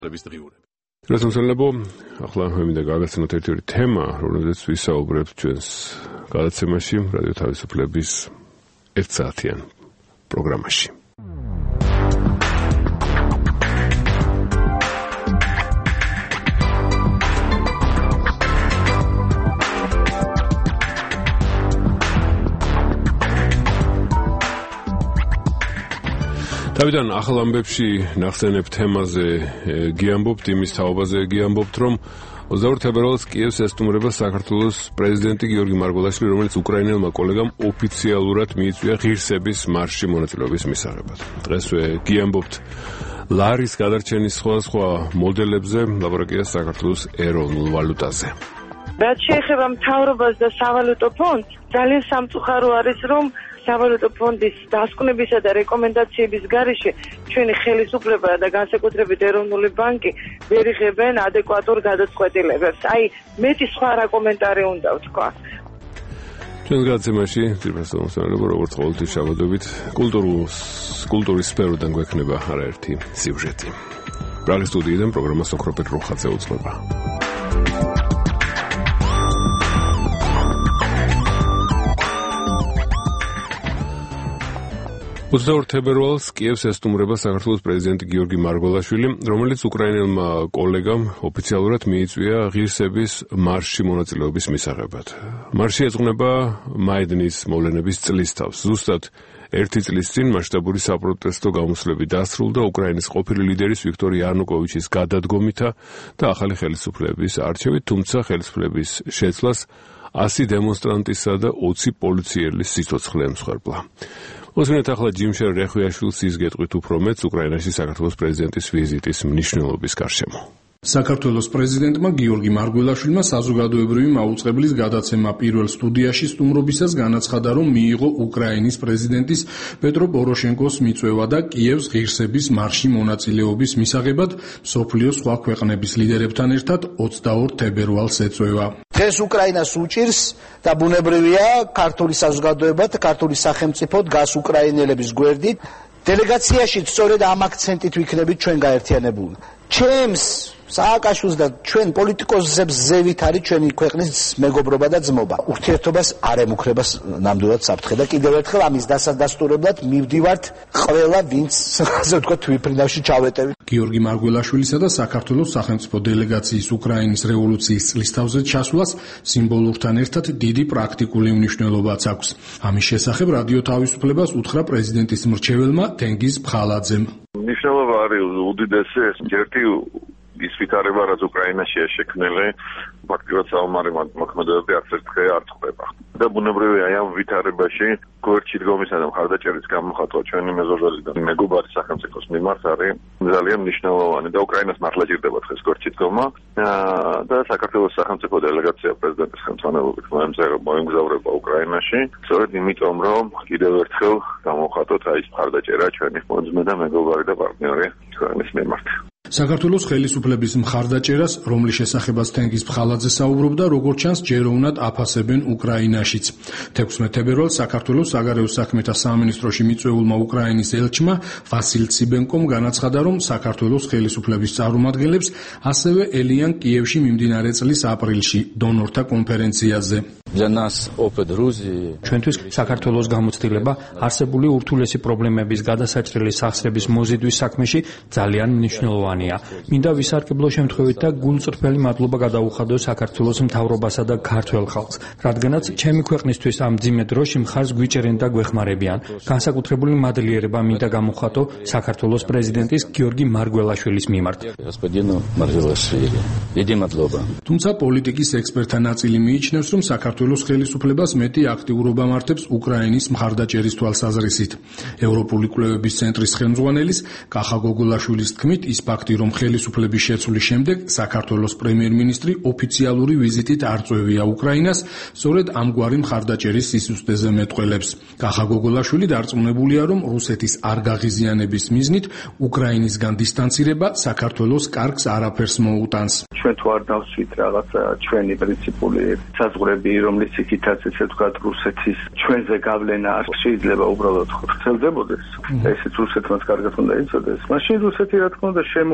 რასამსალებო, ახლა მინდა გავაგრძელოთ ერთ-ერთი თემა, რომელზეც ვისაუბრებთ ჩვენს გადაცემაში, რადიო თავისუფლების 1 საათიან პროგრამაში. თავიდან ახალ ამბებში ნახსენებ თემაზე გიამბობთ, იმის თაობაზე გიამბობთ, რომ 22 თებერვალს კიევს ესტუმრება საქართველოს პრეზიდენტი გიორგი მარგველაშვილი, რომელიც უკრაინელმა კოლეგამ ოფიციალურად მიიწვია ღირსების მარშში მონაწილეობის მისაღებად. დღესვე გიამბობთ ლარის გადარჩენის სხვადასხვა მოდელებზე, ლაპარაკია საქართველოს ეროვნულ ვალუტაზე. რაც შეეხება მთავრობას და სავალუტო ფონდს, ძალიან სამწუხარო არის, რომ სავალუტო ფონდის დასკვნებისა და რეკომენდაციების გარეშე ჩვენი ხელისუფლება და განსაკუთრებით ეროვნული ბანკი ვერ იღებენ ადეკვატურ გადაწყვეტილებებს. აი, მეტი სხვა რა კომენტარი უნდა ვთქვა. ჩვენს გადაცემაში ძირფასწავლობთ, როგორც ყოველთვის შაბათობით, კულტურის სფეროდან გვექნება არაერთი სიუჟეტი. პრაღის სტუდიიდან პროგრამას ოქროპეთ როხაძე უძღვება. 22 თებერვალს კიევს ესტუმრება საქართველოს პრეზიდენტი გიორგი მარგველაშვილი, რომელიც უკრაინელმა კოლეგამ ოფიციალურად მიიწვია ღირსების მარშში მონაწილეობის მისაღებად. მარში ეძღვნება მაიდნის მოვლენების წლისთავს. ზუსტად 1 წლის წინ მასშტაბური საპროტესტო გამოსვლები დასრულდა უკრაინის ყოფილი ლიდერის ვიქტორ იანუკოვიჩის გადადგომითა და ახალი ხელისუფლების არჩევით, თუმცა ხელისუფლების შეცვლას 100 დემონსტრანტისა და 20 პოლიციელის სიცოცხლე ემსხვერპლა. მოსმენთ ახლა ჯიმშერ რეხვიაშვილს ის გეტყვით უფრო მეც უკრაინაში საქართველოს პრეზიდენტის ვიზიტის მნიშვნელობის გარშემო. საქართველოს პრეზიდენტმა გიორგი მარგველაშვილმა საზოგადოებრივი მაუწყებლის გადაცემა პირველ სტუდიაში სტუმრობისას განაცხადა, რომ მიიღო უკრაინის პრეზიდენტის პეტრო პოროშენკოს მიწვევა და კიევს ღირსების მარშში მონაწილეობის მისაღებად მსოფლიოს სხვა ქვეყნების ლიდერებთან ერთად 22 თებერვალს ეწვევა. დღეს უკრაინას უჭირს და ბუნებრივია ქართული საზოგადოება და ქართული სახელმწიფო დგას უკრაინელების გვერდით. დელეგაციაში სწორედ ამ აქცენტით ვიქნებით ჩვენ გაერთიანებული. ჩემს სააკაშვილს და ჩვენ პოლიტიკოსებს ზევით არის ჩვენი ქვეყნის მეგობრობა და ძმობა. ურთიერთობას არ ემუქრებას ნამდვილად საფრთხე და კიდევ ერთხელ ამის დასადასტურებლად მივდივართ ყველა ვინც ასე ვთქვათ თვითმფრინავში ჩავეტევით. გიორგი მარგველაშვილისა და საქართველოს სახელმწიფო დელეგაციის უკრაინის რევოლუციის წლისთავზე ჩასვლას სიმბოლურთან ერთად დიდი პრაქტიკული მნიშვნელობაც აქვს. ამის შესახებ რადიო თავისუფლებას უთხრა პრეზიდენტის მრჩეველმა თენგიზ ბხალაძემ. მნიშვნელობა არის უდიდესი ერთი ის ვითარება, რაც უკრაინაშია შექმნილი, ფაქტობრივად საომარი მოქმედებები არც ერთ დღე არ წყდება. და ბუნებრივია ამ ვითარებაში გვერდში დგომისა და მხარდაჭერის გამოხატვა ჩვენი მეზობელი და მეგობარი სახელმწიფოს მიმართ არის ძალიან მნიშვნელოვანი და უკრაინას მართლა ჭირდება დღეს გვერდში დგომა და საქართველოს სახელმწიფო დელეგაცია პრეზიდენტის ხელმძღვანელობით მოემგზავრება უკრაინაში. სწორედ იმიტომ, რომ კიდევ ერთხელ გამოხატოთ აი ეს მხარდაჭერა ჩვენი ხმოძმე და მეგობარი და პარტნიორი ქვეყნის მიმართ. საქართველოს ხელისუფლების მხარდაჭერას, რომლის შესახებაც თენგიზ ბხალაძე საუბრობდა, როგორც ჩანს, ჯეროვნად აფასებენ უკრაინაშიც. 16 თებერვალს საქართველოს საგარეო საქმეთა სამინისტროში მიწვეულმა უკრაინის ელჩმა ვასილ ციბენკომ განაცხადა, რომ საქართველოს ხელისუფლების წარმომადგენლებს ასევე ელიან კიევში მიმდინარე წლის აპრილში დონორთა კონფერენციაზე. ჩვენთვის საქართველოს გამოცდილება არსებული ურთულესი პრობლემების გადასაჭრელი სახსრების მოზიდვის საქმეში ძალიან მნიშვნელოვანია. მინდა ვისარგებლო შემთხვევით და გულწრფელი მადლობა გადაუხადო საქართველოს მთავრობასა და ქართველ ხალხს, რადგანაც ჩემი ქვეყნისთვის ამ მძიმე დროში მხარს გვიჭერენ და გვეხმარებიან. განსაკუთრებული მადლიერება მინდა გამოვხატო საქართველოს პრეზიდენტის გიორგი მარგველაშვილის მიმართ. თუმცა პოლიტიკის ექსპერტთა ნაწილი მიიჩნევს, რომ საქართველოს ხელისუფლებას მეტი აქტიურობა მართებს უკრაინის მხარდაჭერის თვალსაზრისით. ევროპული კვლევების ცენტრის ხელმძღვანელის კახა გოგოლაშვილის თქმით, ის ფაქტი, რომ ხელისუფლების შეცვლის შემდეგ საქართველოს პრემიერ-მინისტრი ოფიციალური ვიზიტით არ წვევია უკრაინას, სწორედ ამგვარი მხარდაჭერის სისუსტეზე მეტყველებს. კახა გოგოლაშვილი დარწმუნებულია, რომ რუსეთის არ გაღიზიანების მიზნით უკრაინისგან დისტანცირება საქართველოს კარგს არაფერს მოუტანს. ჩვენ თუ არ დავსვით რაღაცა ჩვენი პრინციპული საზღვრები, რომლის იქითაც ესე ვთქვათ რუსეთის ჩვენზე გავლენა შეიძლება უბრალოდ ვრცელდებოდეს, ესეც რუსეთმაც კარგად უნდა იცოდეს. მაშინ რუსეთი რა თქმა უნდა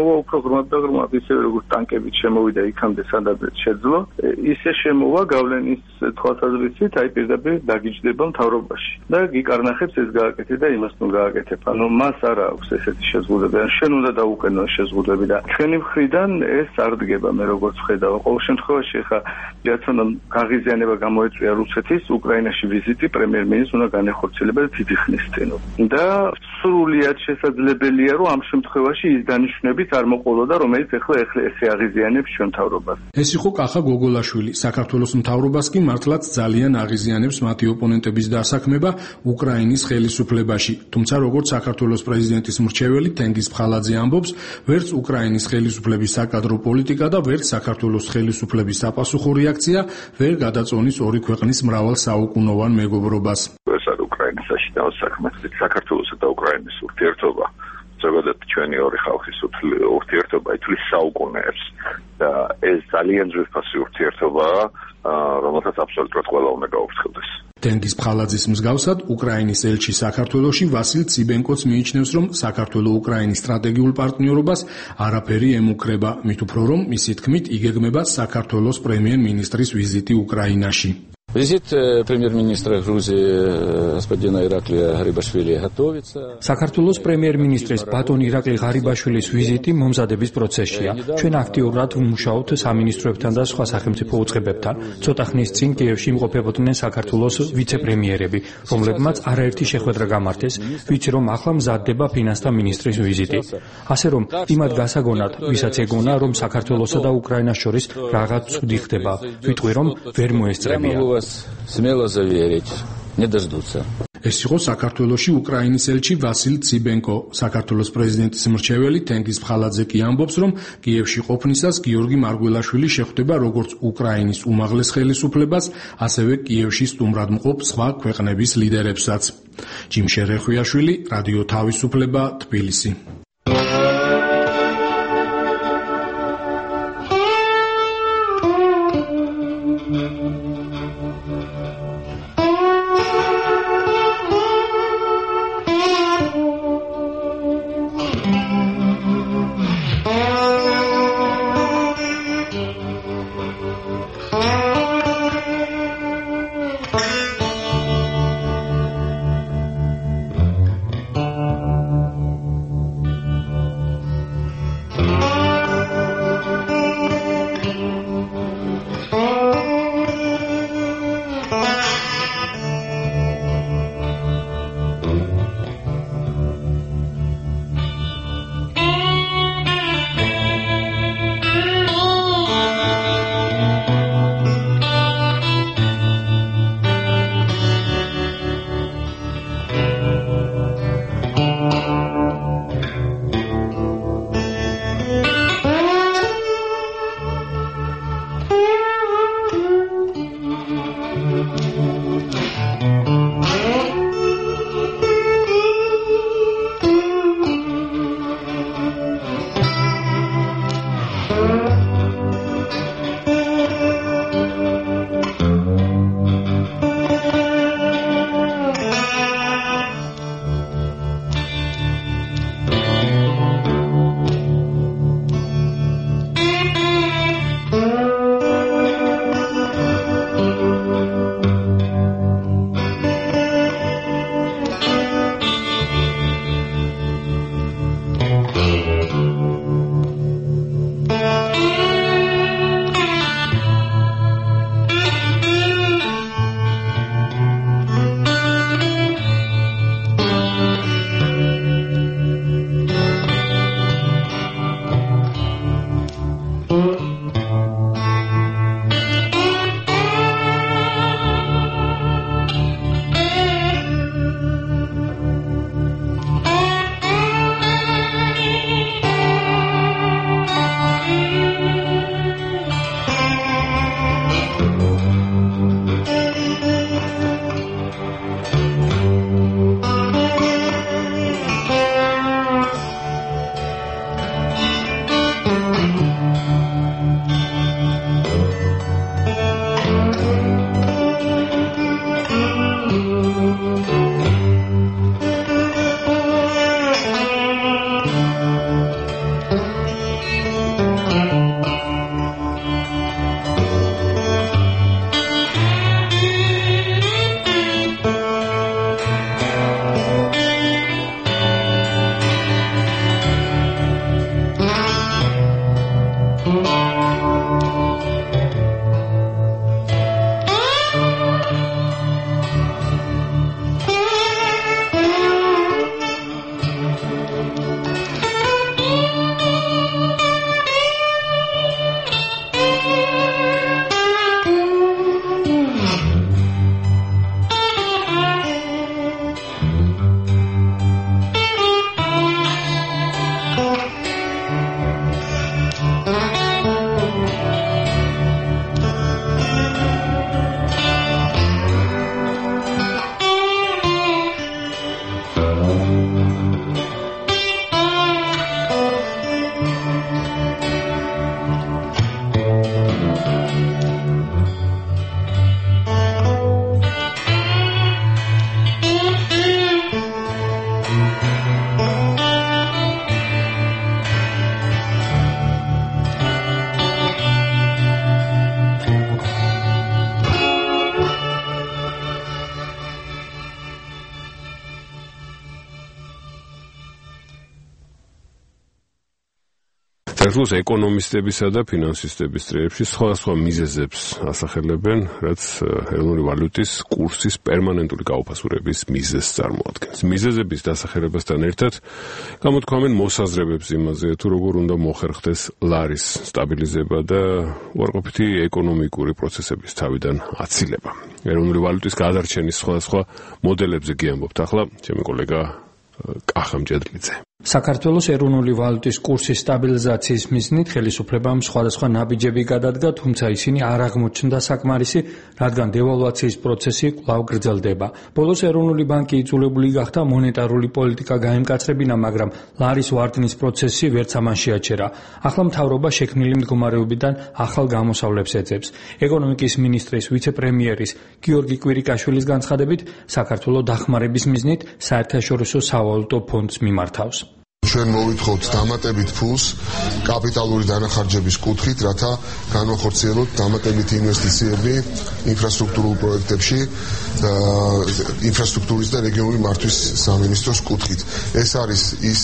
შემოვა უფრო ღრმად და ღრმად, ისევე როგორც ტანკებით შემოვიდა იქამდე, სადაც შეძლო, ისე შემოვა გავლენის თვალსაზრისით, აი პირდაპირ დაგიჯდება მთავრობაში და გიკარნახებს ეს გააკეთე და იმას ნუ გააკეთებ. ანუ მას არ აქვს ესეთი შეზღუდვები, ან შენ უნდა დაუყენო შეზღუდვები და ჩვენი მხრიდან ეს არ დგება, მე როგორც ვხედავ. ყოველ შემთხვევაში ხა რეაციონამ გაღიზიანება გამოეწვია რუსეთის უკრაინაში ვიზიტი პრემიერ-მინისტრს უნდა განეხორციელება დიდი ხნის წინ. და სრულიად შესაძლებელია, რომ ამ შემთხვევაში ის დანიშვნებით არ მოყოლოდა, რომელიც ახლა ესე აღიზიანებს ჩვენ მთავრობას. ეს იყო კახა გოგოლაშვილი. საქართველოს მთავრობას კი მართლაც ძალიან აღიზიანებს მათი ოპონენტების დასაქმება უკრაინის ხელისუფლებაში. თუმცა როგორც საქართველოს პრეზიდენტის მრჩეველი თენგიზ ფხალაძე ამბობს, ვერც უკრაინის ხელისუფლების საკადრო პოლიტიკა და ვერც საქართველოს ხელისუფლების საპასუხო რეაქცია ვერ გადაწონის ორი ქვეყნის მრავალ საუკუნოვან მეგობრობას. ეს არის უკრაინის საშინაო საქმე. საქართველოსა და უკრაინის ურთიერთობა ზოგადად ჩვენი ორი ხალხის ურთიერთობა ითვლის საუკუნეებს და ეს ძალიან ძვირფასი ურთიერთობაა, რომელსაც აბსოლუტურად ყველა უნდა გაუფრთხილდეს. თენგიზ ფხალაძის მსგავსად უკრაინის ელჩი საქართველოში ვასილ ციბენკოც მიიჩნევს, რომ საქართველო-უკრაინის სტრატეგიულ პარტნიორობას არაფერი ემუქრება, მით უფრო რომ მისი თქმით იგეგმება საქართველოს პრემიერ-მინისტრის ვიზიტი უკრაინაში. Визит премьер-министра Грузии господина Ираклия Гарибашвили готовится. საქართველოს პრემიერ-მინისტრის ბატონ ირაკლი ღარიბაშვილის ვიზიტი მომზადების პროცესშია. ჩვენ აქტიურად ვმუშაობთ სამინისტროებთან და სხვა სახელმწიფო უწყებებთან. ცოტა ხნის წინ კიევში იმყოფებოდნენ საქართველოს ვიცე-პრემიერები, რომლებმაც არაერთი შეხვედრა გამართეს, ვიცი რომ ახლა მზადდება ფინანსთა მინისტრის ვიზიტი. ასე რომ იმად გასაგონად, ვისაც ეგონა, რომ საქართველოსა და უკრაინას შორის რაღაც ცუდი ხდება, ვიტყვი რომ ვერ მოესწრებია. Смело заверить, не дождутся. ეს იყო საქართველოში უკრაინის ელჩი ვასილ ციბენკო. საქართველოს პრეზიდენტის მრჩეველი თენგიზ ფხალაძე კი ამბობს, რომ კიევში ყოფნისას გიორგი მარგველაშვილი შეხვდება როგორც უკრაინის უმაღლეს ხელისუფლებას, ასევე კიევში სტუმრად მყოფ სხვა ქვეყნების ლიდერებსაც. ჯიმშე რეხვიაშვილი, რადიო თავისუფლება, თბილისი. საქართველოს ეკონომისტებისა და ფინანსისტების წრეებში სხვადასხვა მიზეზებს ასახელებენ, რაც ეროვნული ვალუტის კურსის პერმანენტული გაუფასურების მიზეზს წარმოადგენს. მიზეზების დასახელებასთან ერთად გამოთქვამენ მოსაზრებებს იმაზე, თუ როგორ უნდა მოხერხდეს ლარის სტაბილიზება და უარყოფითი ეკონომიკური პროცესების თავიდან აცილება. ეროვნული ვალუტის გადარჩენის სხვადასხვა მოდელებზე გიამბობთ ახლა ჩემი კოლეგა კახა მჭედლიძე. საქართველოს ეროვნული ვალუტის კურსის სტაბილიზაციის მიზნით ხელისუფლებამ სხვადასხვა ნაბიჯები გადადგა, თუმცა ისინი არ აღმოჩნდა საკმარისი, რადგან დევალვაციის პროცესი კვლავ გრძელდება. ბოლოს ეროვნული ბანკი იძულებული გახდა მონეტარული პოლიტიკა გაემკაცრებინა, მაგრამ ლარის ვარდნის პროცესი ვერც ამან შეაჩერა. ახლა მთავრობა შექმნილი მდგომარეობიდან ახალ გამოსავლებს ეძებს. ეკონომიკის მინისტრის ვიცე-პრემიერის გიორგი კვირიკაშვილის განცხადებით, საქართველო დახმარების მიზნით საერთაშორისო სავალუტო ფონდს მიმართავს. ჩვენ მოვითხოვთ დამატებით ფულს კაპიტალური დანახარჯების კუთხით, რათა განვახორციელოთ დამატებითი ინვესტიციები ინფრასტრუქტურულ პროექტებში და ინფრასტრუქტურის და რეგიონული მართვის სამინისტროს კუთხით. ეს არის ის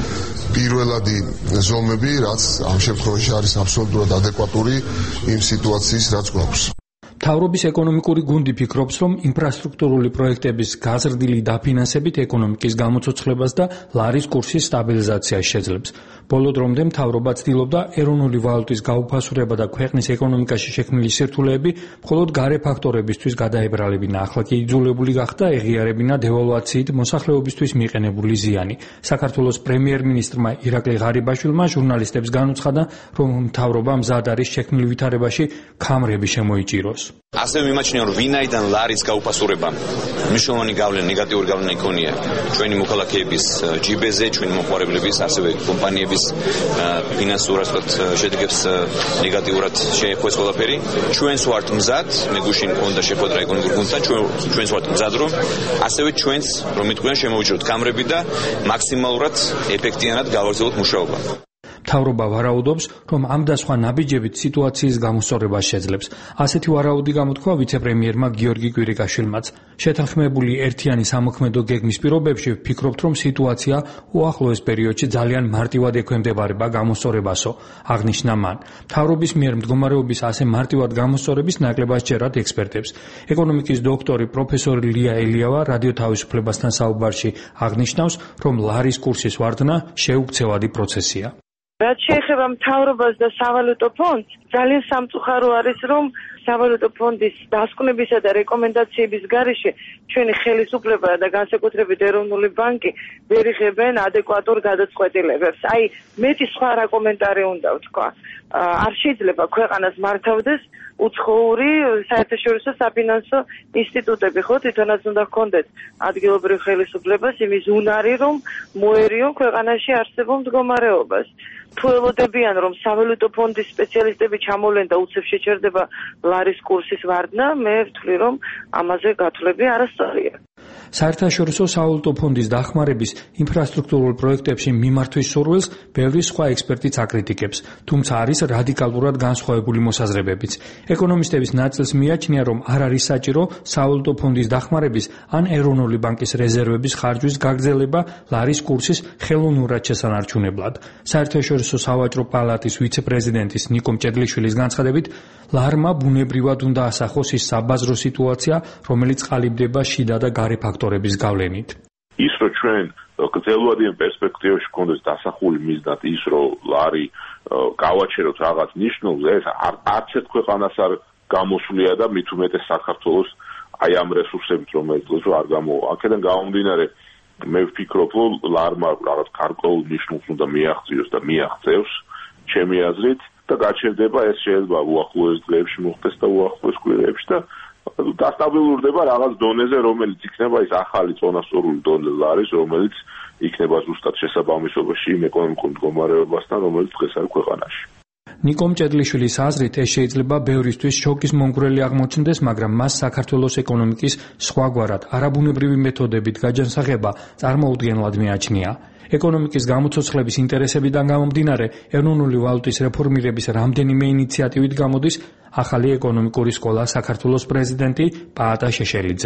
პირველადი ზომები, რაც ამ შემთხვევაში არის აბსოლუტურად ადეკვატური იმ სიტუაციის, რაც გვაქვს. მთავრობის ეკონომიკური გუნდი ფიქრობს, რომ ინფრასტრუქტურული პროექტების გაზრდილი დაფინანსებით ეკონომიკის გამოცოცხლებას და ლარის კურსის სტაბილიზაციას შეძლებს. ბოლო დრომდე მთავრობა ცდილობდა ეროვნული ვალუტის გაუფასურება და ქვეყნის ეკონომიკაში შექმნილი სირთულეები მხოლოდ გარე ფაქტორებისთვის გადაებრალებინა. ახლა კი იძულებული გახდა ეღიარებინა დევალვაციით მოსახლეობისთვის მიყენებული ზიანი. საქართველოს პრემიერ-მინისტრმა ირაკლი ღარიბაშვილმა ჟურნალისტებს განუცხადა, რომ მთავრობა მზად არის შექმნილ ვითარებაში ქამრები შემოიჭიროს. ასევე მიმაჩნია, რომ ვინაიდან ლარის გაუფასურება მნიშვნელოვანი ნეგატიური გავლენა იქონია ჩვენი მოქალაქეების ჯიბეზე, ჩვენი მომხმარებლების, ასევე კომპანიების ფინანსურად შედეგებს ნეგატიურად შეეხო ეს ყველაფერი. ჩვენს ვართ მზად, მე გუშინ მქონდა შეხვედრა ეკონომიკურ გუნდთან, ჩვენს ვართ მზად, რომ ასევე ჩვენს, რომ მეთქვიან, შემოვიჭროთ ქამრები და მაქსიმალურად ეფექტიანად გავაგრძელოთ მუშაობა. მთავრობა ვარაუდობს, რომ ამ და სხვა ნაბიჯებით სიტუაციის გამოსწორებას შეძლებს. ასეთი ვარაუდი გამოთქვა ვიცე-პრემიერმა გიორგი კვირიკაშვილმაც. შეთანხმებული ერთიანი სამოქმედო გეგმის პირობებში ვფიქრობთ, რომ სიტუაცია უახლოეს პერიოდში ძალიან მარტივად ექვემდებარება გამოსწორებასო, აღნიშნა მან. მთავრობის მიერ მდგომარეობის ასე მარტივად გამოსწორების ნაკლებად სჯერათ ექსპერტებს. ეკონომიკის დოქტორი პროფესორი ლია ელიავა რადიო თავისუფლებასთან საუბარში აღნიშნავს, რომ ლარის კურსის ვარდნა შეუქცევადი პროცესია. რაც შეეხება მთავრობას და სავალუტო ფონდს, ძალიან სამწუხარო არის, რომ სავალუტო ფონდის დასკვნებისა და რეკომენდაციების გარეშე ჩვენი ხელისუფლება და განსაკუთრებით ეროვნული ბანკი ვერ იღებენ ადეკვატურ გადაწყვეტილებებს. აი, მეტი სხვა რა კომენტარი უნდა ვთქვა. არ შეიძლება ქვეყანას მართავდეს უცხოური საერთაშორისო საფინანსო ინსტიტუტები, ხო, თვითონაც უნდა ჰქონდეთ ადგილობრივ ხელისუფლებას იმის უნარი, რომ მოერიონ ქვეყანაში არსებულ მდგომარეობას. თუ ელოდებიან, რომ სავალუტო ფონდის სპეციალისტები ჩამოვლენ და უცებ შეჩერდება ლარის კურსის ვარდნა, მე ვთვლი, რომ ამაზე გათვლები არასწორია. საერთაშორისო სავალუტო ფონდის დახმარების ინფრასტრუქტურულ პროექტებში მიმართვის სურვილს ბევრი სხვა ექსპერტიც აკრიტიკებს, თუმცა არის რადიკალურად განსხვავებული მოსაზრებებიც. ეკონომისტების ნაწილს მიაჩნია, რომ არ არის საჭირო სავალუტო ფონდის დახმარების ან ეროვნული ბანკის რეზერვების ხარჯვის გაგრძელება ლარის კურსის ხელოვნურად შესანარჩუნებლად. საერთაშორისო სავაჭრო პალატის ვიცე-პრეზიდენტის ნიკო მჭედლიშვილის განცხადებით, ლარმა ბუნებრივად უნდა ასახოს ის საბაზრო სიტუაცია, რომელიც ყალიბდება შიდა და გარე ფაქტორების გავლენით. ის რომ ჩვენ გრძელვადიან პერსპექტივაში გქონდეს დასახული მიზნად ის რომ ლარი გავაჩეროთ რაღაც ნიშნულს, ეს არც ერთ ქვეყანას არ გამოსვლია და მით უმეტეს საქართველოს აი ამ რესურსებით რომელიც არ გამოვა. აქედან გამომდინარე მე ვფიქრობ, რომ ლარმა რაღაც გარკვეულ ნიშნულს უნდა მიაღწიოს და მიაღწევს ჩემი აზრით და გაჩერდება ეს შეიძლება უახლოეს დღეებში მოხდეს და უახლოეს კვირებში და დასტაბილურდება რაღაც დონეზე, რომელიც იქნება ის ახალი წონასწორული დონე ლარის, რომელიც იქნება ზუსტად შესაბამისობაში იმ ეკონომიკურ მდგომარეობასთან, რომელიც დღეს არის ქვეყანაში. ნიკო მჭედლიშვილის აზრით, ეს შეიძლება ბევრისთვის შოკის მომგვრელი აღმოჩნდეს, მაგრამ მას საქართველოს ეკონომიკის სხვაგვარად არაბუნებრივი მეთოდებით გაჯანსაღება წარმოუდგენლად მიაჩნია. ეკონომიკის გამოცოცხლების ინტერესებიდან გამომდინარე, ეროვნული ვალუტის რეფორმირების რამდენიმე ინიციატივით გამოდის ახალი ეკონომიკური სკოლა საქართველოს პრეზიდენტი პაატა შეშელიძე.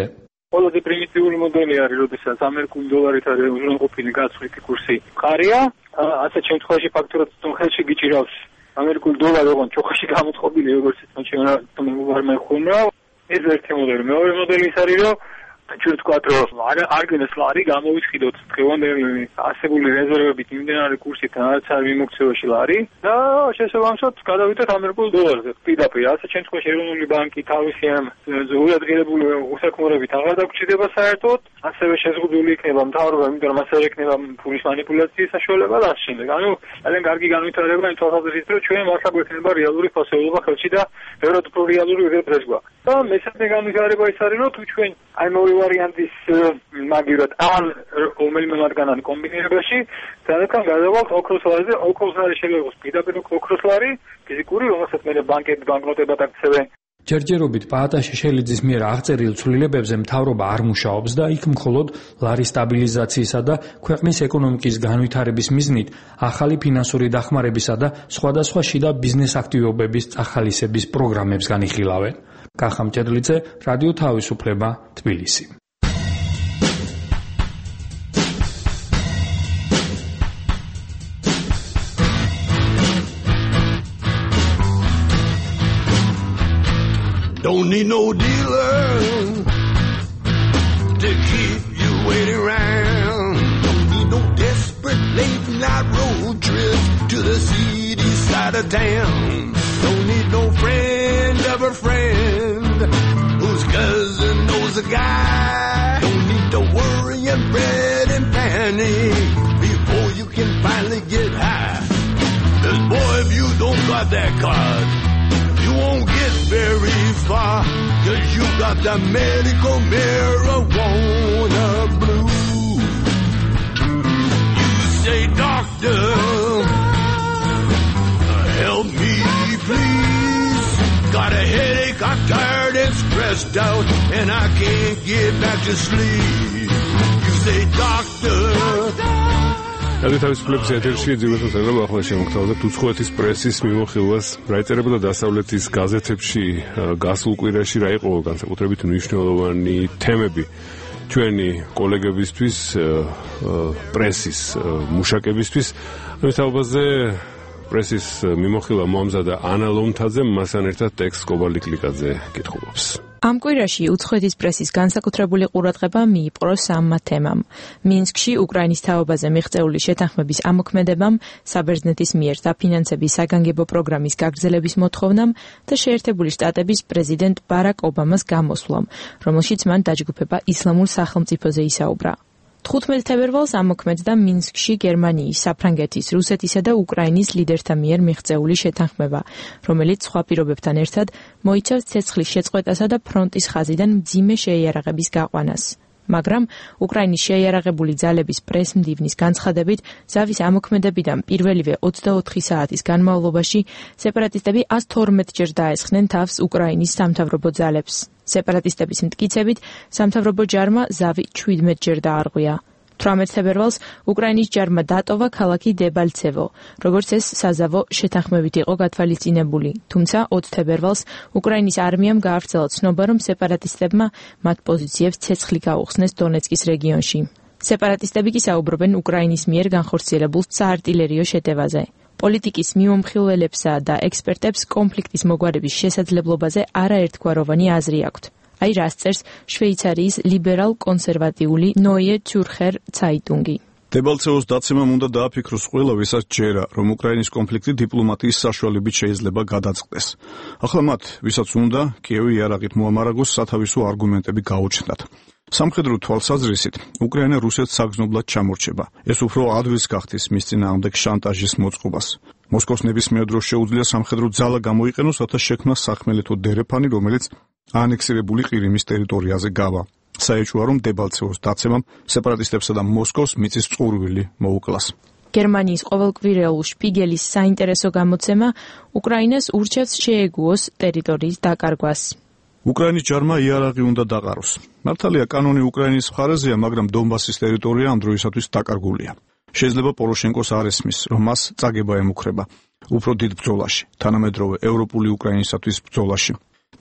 ყველაზე პრიმიტიული მოდელი არის, როდესაც ამერიკული დოლარით არის უზრუნველყოფილი გაცვლითი კურსი მყარია, ასეთ შემთხვევაში ფაქტორად ხელში გიჭირავს ამერიკული დოლარი, ოღონდ ჩოხაში გამოწყობილი, როგორც თქვენ მეგობრებმა. ეს ერთი მოდელი. მეორე მოდელი ის არის, რომ ჩვენ ვთქვათ, რომ არ გინდა ლარი გამოვიწყიდოთ დღევანდელი ასებული რეზერვებით იმდენარი კურსით, რაც არის მიმოქცევაში ლარი და შესაბამისად გადავიდეთ ამერიკულ დოლარზე. პირდაპირ ასეთ შემთხვევაში ეროვნული ბანკი თავისი ამ ზოგადღირებული უსაქმურებით აღარ დაგვრჩება საერთოდ, ასევე შეზღუდული იქნება მთავრობა, იმიტომ რომ ასევე იქნება ფულის მანიპულაციის საშუალება და ამ შემდეგ. ანუ ძალიან კარგი განვითარება იმ თვალსაზრისით, რომ ჩვენ მართლა გვექნება რეალური ფასეულობა ხელში და ბევრად უფრო რეალური რეგრესია გვაქვს. და მესამე განვითარება ის არის, რომ თუ ჩვენ აი მოი ვარიანტის მაგივრად ან რომელიმე მათგანთან კომბინირებაში თანათან გადავალთ ოქროს ლარზე, ოქროს ლარი შეიძლება პირდაპირ ოქროს ლარი, ფიზიკური, რომელსაც მე ბანკები ბანკნოტებად აქცევენ. ჯერჯერობით პაატა შეშელიძის მიერ აღწერილ ცვლილებებზე მთავრობა არ მუშაობს და იქ მხოლოდ ლარის სტაბილიზაციისა და ქვეყნის ეკონომიკის განვითარების მიზნით ახალი ფინანსური დახმარებისა და სხვადასხვა შიდა ბიზნეს აქტივობების წახალისების პროგრამებს განიხილავენ. კახამ ჭედლიძე, რადიო თავისუფლება, თბილისი. Don't need no dealer to keep you waiting around. Don't need no desperate late night road trip to the city side of town. Don't need no friend of a friend whose cousin knows a guy. Don't need to worry and fret and panic before you can finally get high. 'Cause boy, if you don't got that card, you won't get very far, 'cause you got the medical marijuana blues. You say, doctor, help me please. Got a headache, I'm tired and stressed out, and I can't get back to sleep. You say, doctor. რადიო თავისუფლების ეთერში ძირითადად წერება ახლა შემოგთავაზებთ უცხოეთის პრესის მიმოხილვას, რა ეწერებოდა დასავლეთის გაზეთებში გასულ კვირაში, რა იყო განსაკუთრებით მნიშვნელოვანი თემები ჩვენი კოლეგებისთვის, პრესის მუშაკებისთვის. ამის თაობაზე პრესის მიმოხილვა მოამზადა ანა ლომთაძე, მასთან ერთად ტექსტ კობალიკლიკაძე კითხულობს. ამ კვირაში უცხოეთის პრესის განსაკუთრებული ყურადღება მიიპყრო სამმა თემამ. მინსკში უკრაინის თაობაზე მიღწეული შეთანხმების ამოქმედებამ, საბერძნეთის მიერ დაფინანსების საგანგებო პროგრამის გაგრძელების მოთხოვნამ და შეერთებული შტატების პრეზიდენტ ბარაკ ობამას გამოსვლამ, რომელშიც მან დაჯგუფება ისლამურ სახელმწიფოზე ისაუბრა. 15 თებერვალს ამოქმედდა მინსკში გერმანიის, საფრანგეთის, რუსეთისა და უკრაინის ლიდერთა მიერ მიღწეული შეთანხმება, რომელიც სხვა პირობებთან ერთად მოიცავს ცეცხლის შეწყვეტასა და ფრონტის ხაზიდან მძიმე შეიარაღების გაყვანას. მაგრამ უკრაინის შეიარაღებული ძალების პრესმდივნის განცხადებით, ზავის ამოქმედებიდან პირველივე 24 საათის განმავლობაში სეპარატისტები 112 ჯერ დაესხნენ თავს უკრაინის სამთავრობო ძალებს. სეპარატისტების მტკიცებით, სამთავრობო ჯარმა ზავი 17 ჯერ დაარღვია. 18 თებერვალს უკრაინის ჯარმა დატოვა ქალაქი დებალცევო, როგორც ეს საზავო შეთანხმებით იყო გათვალისწინებული. თუმცა 20 თებერვალს უკრაინის არმიამ გაავრცელა ცნობა, რომ სეპარატისტებმა მათ პოზიციებს ცეცხლი გაუხსნეს დონეცკის რეგიონში. სეპარატისტები კი საუბრობენ უკრაინის მიერ განხორციელებულ საარტილერიო შეტევაზე. პოლიტიკის მიმომხილველებსა და ექსპერტებს კონფლიქტის მოგვარების შესაძლებლობაზე არაერთგვაროვანი აზრი აქვთ. აი რას წერს შვეიცარიის ლიბერალ-კონსერვატიული Neue Zürcher Zeitung. დებალცევოს დაცემამ უნდა დააფიქროს ყველა, ვისაც ჯერა, რომ უკრაინის კონფლიქტი დიპლომატიის საშუალებით შეიძლება გადაწყდეს. ახლა მათ, ვისაც უნდა, კიევი იარაღით მოამარაგოს, სათავისო არგუმენტები გაუჩნდათ. სამხედრო თვალსაზრისით, უკრაინა რუსეთს საგრძნობლად ჩამორჩება. ეს უფრო ადვილს გახდის მის წინააღმდეგ შანტაჟის მოწყობას. მოსკოვს ნებისმიერ დროს შეუძლია სამხედრო ძალა გამოიყენოს, რათა შექმნას სახმელეთო დერეფანი, რომელიც ანექსირებული ყირიმის ტერიტორიაზე გავა. საეჭვოა, რომ დებალცევოს დაცემამ სეპარატისტებსა და მოსკოვს მიწის წყურვილი მოუკლას. გერმანიის ყოველკვირეულ შპიგელის საინტერესო გამოცემა უკრაინას ურჩევს შეეგუოს ტერიტორიის დაკარგვას. უკრაინის ჯარმა იარაღი უნდა დაყაროს. მართალია კანონი უკრაინის მხარეზეა, მაგრამ დონბასის ტერიტორია ამ დროისათვის დაკარგულია. შეიძლება პოროშენკოს არ ესმის, რომ მას წაგება ემუქრება უფრო დიდ ბრძოლაში, თანამედროვე ევროპული უკრაინისათვის ბრძოლაში.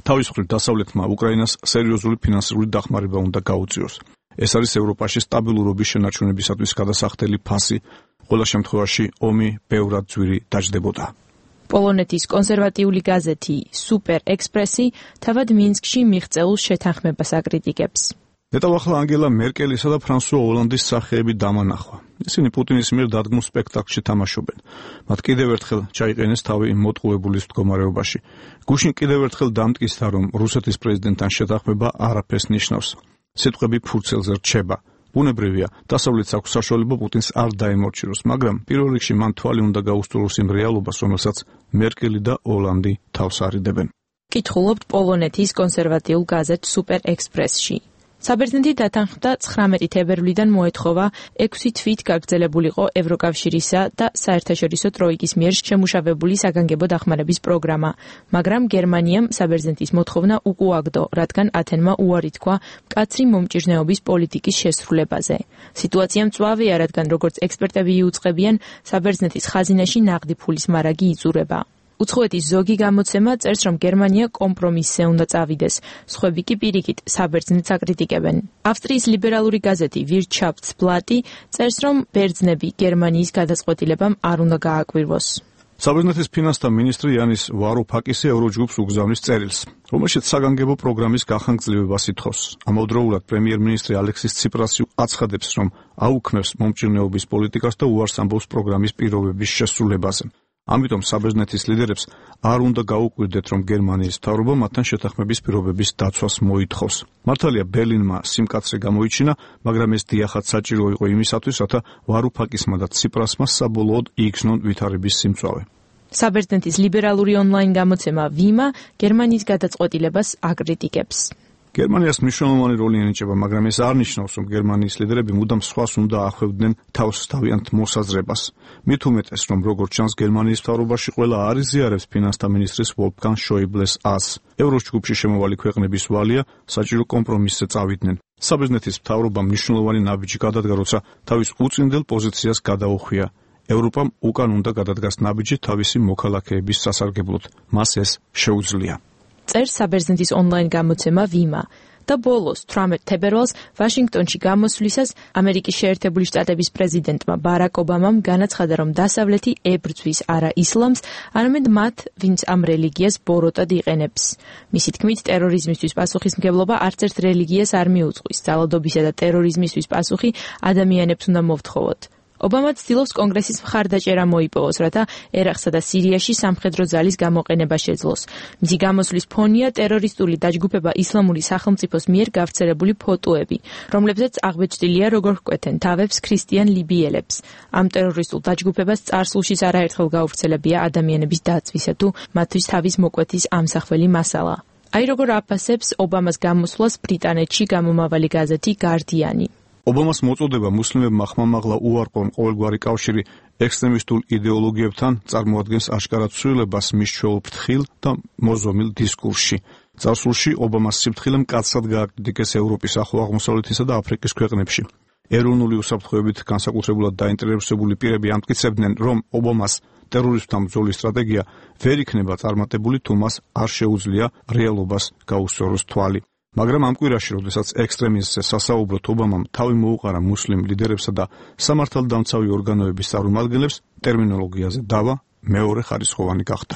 თავის მხრივ დასავლეთმა უკრაინას სერიოზული ფინანსური დახმარება უნდა გაუწიოს. ეს არის ევროპაში სტაბილურობის შენარჩუნებისათვის გადასახდელი ფასი. ყველა შემთხვევაში ომი ბევრად ძვირი დაждდებოდა. პოლონეთის კონსერვატიული გაზეთი Super Express-ი თავად მინსკში მიღწეულ შეთანხმებას აკრიტიკებს. ნეტავ ახლა ანგელა მერკელისა და ფრანსუა ოლანდის სახეები დამანახვა. ისინი პუტინის მიერ დადგმულ სპექტაკლში თამაშობენ. მათ კიდევ ერთხელ ჩაიყენეს თავი მოტყუებულის მდგომარეობაში. გუშინ კიდევ ერთხელ დამტკიცდა, რომ რუსეთის პრეზიდენტთან შეთანხმება არაფერს ნიშნავს. სიტყვები ფურცელზე რჩება. ბუნებრივია, დასავლეთს აქვს საშუალება პუტინს არ დაემორჩილოს, მაგრამ პირველ რიგში მან თვალი უნდა გაუსწოროს იმ რეალობას, რომელსაც მერკელი და ოლანდი თავს არიდებენ. კითხულობთ პოლონეთის კონსერვატიულ გაზეთ Super Express-ში. საბერძნეთი დათანხმდა 19 თებერვლიდან მოეთხოვა 6 თვით გაგრძელებულიყო ევროკავშირისა და საერთაშორისო ტროიკის მიერ შემუშავებული საგანგებო დახმარების პროგრამა, მაგრამ გერმანიამ საბერძნეთის მოთხოვნა უკუაგდო, რადგან ათენმა უარი თქვა მკაცრი მომჭირნეობის პოლიტიკის შესრულებაზე. სიტუაცია მწვავეა, რადგან როგორც ექსპერტები იუწყებიან, საბერძნეთის ხაზინაში ნაღდი ფულის მარაგი იწურება. უცხოეთის ზოგი გამოცემა წერს, რომ გერმანია კომპრომისზე უნდა წავიდეს. სხვები კი პირიქით საბერძნეთს აკრიტიკებენ. ავსტრიის ლიბერალური გაზეთი Wirtschaftsblatt წერს, რომ ბერძნები გერმანიის გადაწყვეტილებამ არ უნდა გააკვირვოს. საბერძნეთის ფინანსთა მინისტრი იანის ვარუფაკისი ევროჯგუფს უგზავნის წერილს, რომელშიც საგანგებო პროგრამის გახანგრძლივებას ითხოვს. ამავდროულად პრემიერ-მინისტრი ალექსის ციპრასი აცხადებს, რომ აუქმებს მომჭირნეობის პოლიტიკას და უარს ამბობს პროგრამის პირობების შესრულებაზე. ამიტომ საბერძნეთის ლიდერებს არ უნდა გაუკვირდეთ, რომ გერმანიის მთავრობა მათთან შეთანხმების პირობების დაცვას მოითხოვს. მართალია ბერლინმა სიმკაცრე გამოიჩინა, მაგრამ ეს დიახაც საჭირო იყო იმისათვის, რათა ვარუფაკისმა და ციპრასმა საბოლოოდ იგრძნონ ვითარების სიმწვავე. საბერძნეთის ლიბერალური ონლაინ გამოცემა ვიმა გერმანიის გადაწყვეტილებას აკრიტიკებს. გერმანიას მნიშვნელოვანი როლი ენიჭება, მაგრამ ეს არ ნიშნავს, რომ გერმანიის ლიდერები მუდამ სხვას უნდა ახვევდნენ თავს თავიანთ მოსაზრებას. მით უმეტეს, რომ როგორც ჩანს, გერმანიის მთავრობაში ყველა არ იზიარებს ფინანსთა მინისტრის ვოლფგანგ შოიბლეს ას. ევროჯგუფში შემოვალი ქვეყნების ვალია საჭირო კომპრომისზე წავიდნენ. საბერძნეთის მთავრობამ მნიშვნელოვანი ნაბიჯი გადადგა, როცა თავის უწინდელ პოზიციას გადაუხვია. ევროპამ უკან უნდა გადადგას ნაბიჯი თავისი მოქალაქეების სასარგებლოდ. მას ეს შეუძლია. წერს საბერძნეთის ონლაინ გამოცემა ვიმა და ბოლოს 18 თებერვალს ვაშინგტონში გამოსვლისას ამერიკის შეერთებული შტატების პრეზიდენტმა ბარაკ ობამამ განაცხადა, რომ დასავლეთი ებრძვის არა ისლამს, არამედ მათ, ვინც ამ რელიგიას ბოროტად იყენებს. მისი თქმით, ტერორიზმისთვის პასუხისმგებლობა არც ერთ რელიგიას არ მიუძღვის. ძალადობისა და ტერორიზმისთვის პასუხი ადამიანებს უნდა მოვთხოვოთ. ობამა ცდილობს კონგრესის მხარდაჭერა მოიპოვოს, რათა ერაყსა და სირიაში სამხედრო ძალის გამოყენება შეძლოს. მისი გამოსვლის ფონია ტერორისტული დაჯგუფება ისლამური სახელმწიფოს მიერ გავრცელებული ფოტოები, რომლებზეც აღბეჭდილია, როგორ ჰკვეთენ თავებს ქრისტიან ლიბიელებს. ამ ტერორისტულ დაჯგუფებას წარსულშიც არაერთხელ გაავრცელებია ადამიანების დაცვისა თუ მათთვის თავის მოკვეთის ამსახველი მასალა. აი როგორ აფასებს ობამას გამოსვლას ბრიტანეთში გამომავალი გაზეთი Guardian-ი. ობამას მოწოდება მუსლიმებმა ხმამაღლა უარყონ ყოველგვარი კავშირი ექსტრემისტულ იდეოლოგიებთან წარმოადგენს აშკარად ცვლილებას მის ჩვეულ ფრთხილ და მოზომილ დისკურსში. წარსულში ობამას სიფრთხილე მკაცრად გააკრიტიკეს ევროპის, ახლო აღმოსავლეთისა და აფრიკის ქვეყნებში. ეროვნული უსაფრთხოებით განსაკუთრებულად დაინტერესებული პირები ამტკიცებდნენ, რომ ობამას ტერორისტთან ბრძოლის სტრატეგია ვერ იქნება წარმატებული, თუ მას არ შეუძლია რეალობას გაუსწოროს თვალი. მაგრამ ამ კვირაში, როდესაც ექსტრემიზმზე სასაუბროთ, ობამამ თავი მოუყარა მუსლიმ ლიდერებსა და სამართალდამცავი ორგანოების წარმომადგენლებს, ტერმინოლოგიაზე დავა მეორე ხარისხოვანი გახდა.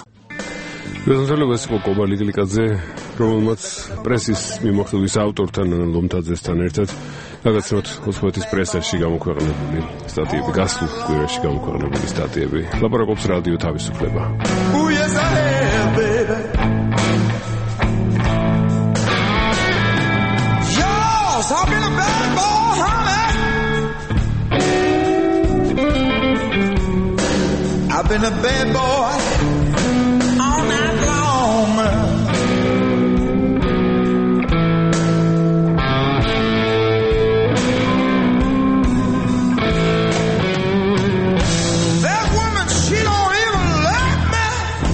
ბიზნესელებს იყო კობალი გლიკაძე, რომელმაც პრესის მიმოხილვის ავტორთან ლომთაძესთან ერთად გაგაცნოთ ოსმეთის პრესაში გამოქვეყნებული სტატიები, გასულ კვირაში გამოქვეყნებული სტატიები. ლაპარაკობს რადიო თავისუფლება. I've been a bad boy, honey. I've been a bad boy all night long. That woman, she don't even like me.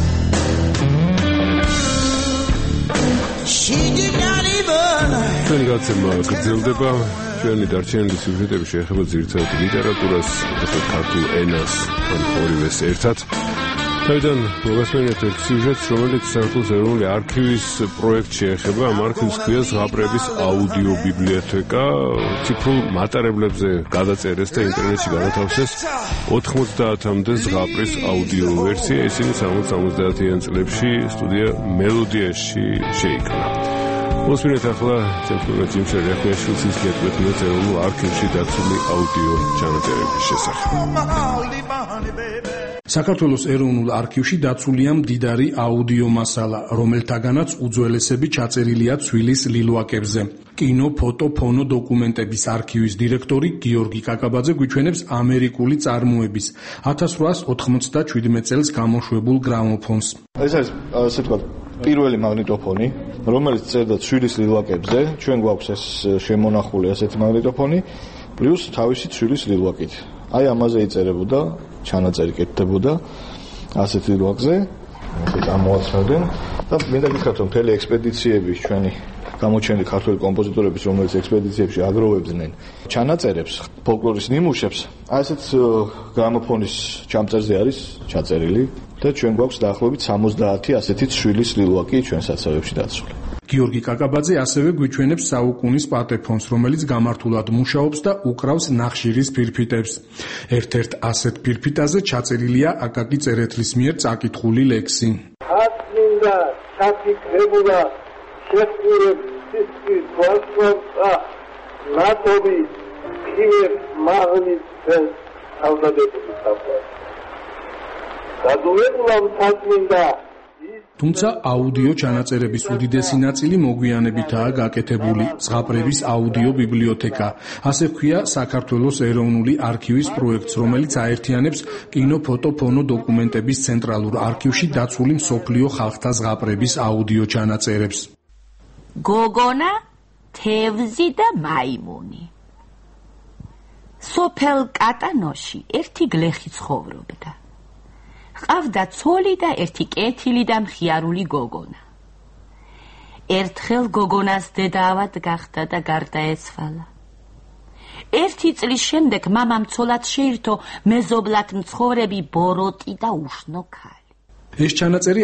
She did not even. ჩვენი გაცემა გრძელდება. ჩვენი დარჩენილი სიუჟეტები შეეხება ძირითადად ლიტერატურას, ასე ქართულ ენას, ან ორივეს ერთად. Თავიდან მოგესმენთ ერთ სიუჟეტს, რომელიც საქართველოს ეროვნული არქივის პროექტში ეხება. ამ არქივს ჰქვია ზღაპრების აუდიო ბიბლიოთეკა. ციფრულ მატარებლებზე გადაწერეს და ინტერნეტში განათავსეს 90-მდე ზღაპრის აუდიო ვერსია. ისინი 60-70-იან წლებში სტუდია მელოდიაში შეიქმნა. მოსმინეთ ახლა ცემფურა ჯიმშე რეხვეშვილის გეტყვით ეროვნულ არქივში დაცული აუდიო ჩანაწერების შესახებ. საქართველოს ეროვნულ არქივში დაცულია მდიდარი აუდიო მასალა, რომელთაგანაც უძველესები ჩაწერილია ცვილის ლილვაკებზე. კინო, ფოტო, ფონო დოკუმენტების არქივის დირექტორი გიორგი კაკაბაძე გვიჩვენებს ამერიკული წარმოების 1897 წელს გამოშვებულ გრამოფონს. ეს არის ასე ვთქვათ, პირველი მაგნიტოფონი, რომელიც წერდა ცვილის ლილვაკებზე. ჩვენ გვაქვს ეს შემონახული ასეთი მაგნიტოფონი, პლუს თავისი ცვილის ლილვაკით. აი ამაზე იწერებოდა, ჩანაწერი კეთდებოდა ასეთ ლილვაკზე, ეს ამოაცნობდნენ და მინდა გითხრათ, რომ მთელი ექსპედიციები ჩვენი გამოჩენილი ქართველი კომპოზიტორების, რომელიც ექსპედიციებში აგროვებდნენ ჩანაწერებს, ფოლკლორის ნიმუშებს, აი ესეთ გრამოფონის ჩამწერზე არის ჩაწერილი და ჩვენ გვაქვს დაახლოებით 70 ასეთი ცვილის ლილვაკი ჩვენ საცავებში დაცული. გიორგი კაკაბაძე ასევე გვიჩვენებს საუკუნის პატეფონს, რომელიც გამართულად მუშაობს და უკრავს ნახშირის ფირფიტებს. ერთ-ერთ ასეთ ფირფიტაზე ჩაწერილია აკაკი წერეთლის მიერ წაკითხული ლექსი. აწმინდა ჩაფიქრებულა შეხვდურებს სისხლის გვასვამსა ნათობი ქიმერ მაღლის ფენს თავდადებული საფრთხე. გადუებულა აწმინდა თუმცა აუდიო ჩანაწერების უდიდესი ნაწილი მოგვიანებითაა გაკეთებული. ზღაპრების აუდიო ბიბლიოთეკა, ასე ჰქვია საქართველოს ეროვნული არქივის პროექტს, რომელიც აერთიანებს კინო, ფოტო, ფონო დოკუმენტების ცენტრალურ არქივში დაცული მსოფლიო ხალხთა ზღაპრების აუდიო ჩანაწერებს. გოგონა, თევზი და მაიმუნი. სოფელ კატანოში ერთი გლეხი ცხოვრობდა. ყავდა ცოლი და ერთი კეთილი და მხიარული გოგონა. ერთხელ გოგონას დედავად გახდა და გარდაეცვალა. ერთი წლის შემდეგ მამამ ცოლად შეირთო მეზობლად მცხოვრები ბოროტი და უშნო ქალი. ეს ჩანაწერი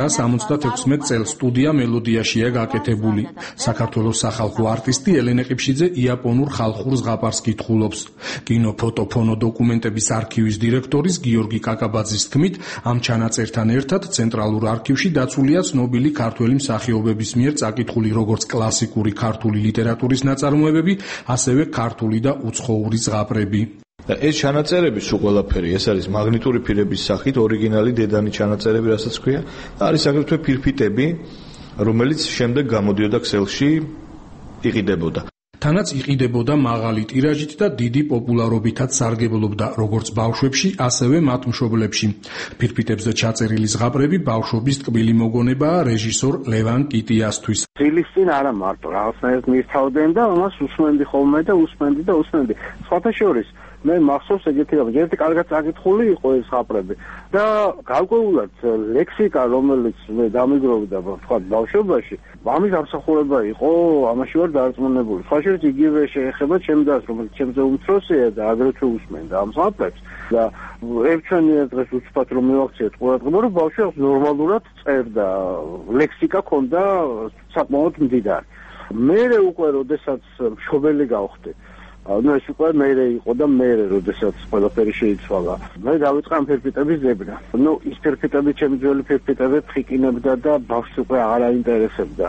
1976 წელს სტუდია მელოდიაშია გაკეთებული. საქართველოს სახალხო არტისტი ელენე ყიფშიძე იაპონურ ხალხურ ზღაპარს კითხულობს. კინო, ფოტო, ფონო დოკუმენტების არქივის დირექტორის გიორგი კაკაბაძის თქმით, ამ ჩანაწერთან ერთად ცენტრალურ არქივში დაცულია ცნობილი ქართველი მსახიობების მიერ წაკითხული როგორც კლასიკური ქართული ლიტერატურის ნაწარმოებები, ასევე ქართული და უცხოური ზღაპრები. და ეს ჩანაწერები სულ ყველაფერი, ეს არის მაგნიტური ფირების სახით ორიგინალი დედანი ჩანაწერები, რასაც ქვია, და არის აგრეთვე ფირფიტები, რომელიც შემდეგ გამოდიოდა ქსელში, იყიდებოდა. თანაც იყიდებოდა მაღალი ტირაჟით და დიდი პოპულარობითაც სარგებლობდა როგორც ბავშვებში, ასევე მათ მშობლებში. ფირფიტებზე ჩაწერილი ზღაპრები ბავშვობის ტკბილი მოგონებაა რეჟისორ ლევან კიტიასთვის. ძილის წინ არა მარტო რაღაცნაირად მირთავდნენ და ამას უსმენდი ხოლმე და უსმენდი. სხვათა შორის მე მახსოვს ეგეთი რამე, ერთი კარგად წაკითხული იყო ეს ზღაპრები და გარკვეულად ლექსიკა, რომელიც მე დამიგროვდა თქვა ბავშვობაში, ამის ამსახურება იყო, ამაში ვარ დარწმუნებული. სხვა შორის იგივე შეეხება ჩემ დას, რომელიც ჩემზე უმცროსია და აგრეთვე უსმენდა ამ ზღაპრებს და ერთჩვენია დღეს უცბად რომ მივაქციეთ ყურადღება, რომ ბავშვი ნორმალურად წერდა, ლექსიკა ჰქონდა საკმაოდ მდიდარი. მე უკვე როდესაც მშობელი გავხდი, ეს უკვე მერე იყო და მერე როდესაც ყველაფერი შეიცვალა. მე დავიწყე ამ ფირფიტების ძებნა. ის ფირფიტები ჩემი ძველი ფირფიტები ფხიკინებდა და ბავშვს უკვე აღარ აინტერესებდა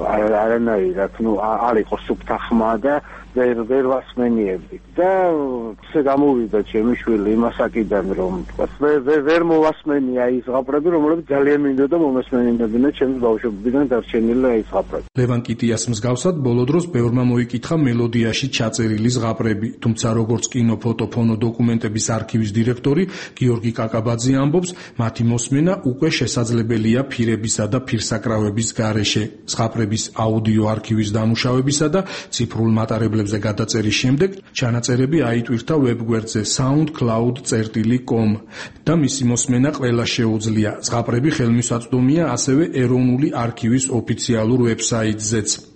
არანაირად, არ იყო სუფთა ხმა და ვერ ვასმენიებდი. და ესე გამოვიდა ჩემი შვილი იმასაკიდან, რომ ვერ მოვასმენია ის ზღაპრები, რომლებიც ძალიან მინდოდა მომესმენინებინა ჩემს ბავშვობიდან დარჩენილი ის ზღაპრები. ლევან კიტიას მსგავსად ბოლო დროს ბევრმა მოიკითხა მელოდიაში ჩაწერილი ზღაპრები, თუმცა როგორც კინო, ფოტო, ფონო დოკუმენტების არქივის დირექტორი გიორგი კაკაბაძე ამბობს, მათი მოსმენა უკვე შესაძლებელია ფირებისა და ფირსაკრავების გარეშე. ზღაპრების აუდიო არქივის დამუშავებისა და ციფრულ მატარებლებზე გადაწერის შემდეგ ჩანაწერები აიტვირთა ვებგვერდზე soundcloud.com და მისი მოსმენა ყველა შეუძლია. ზღაპრები ხელმისაწვდომია ასევე ეროვნული არქივის ოფიციალურ ვებსაიტზეც.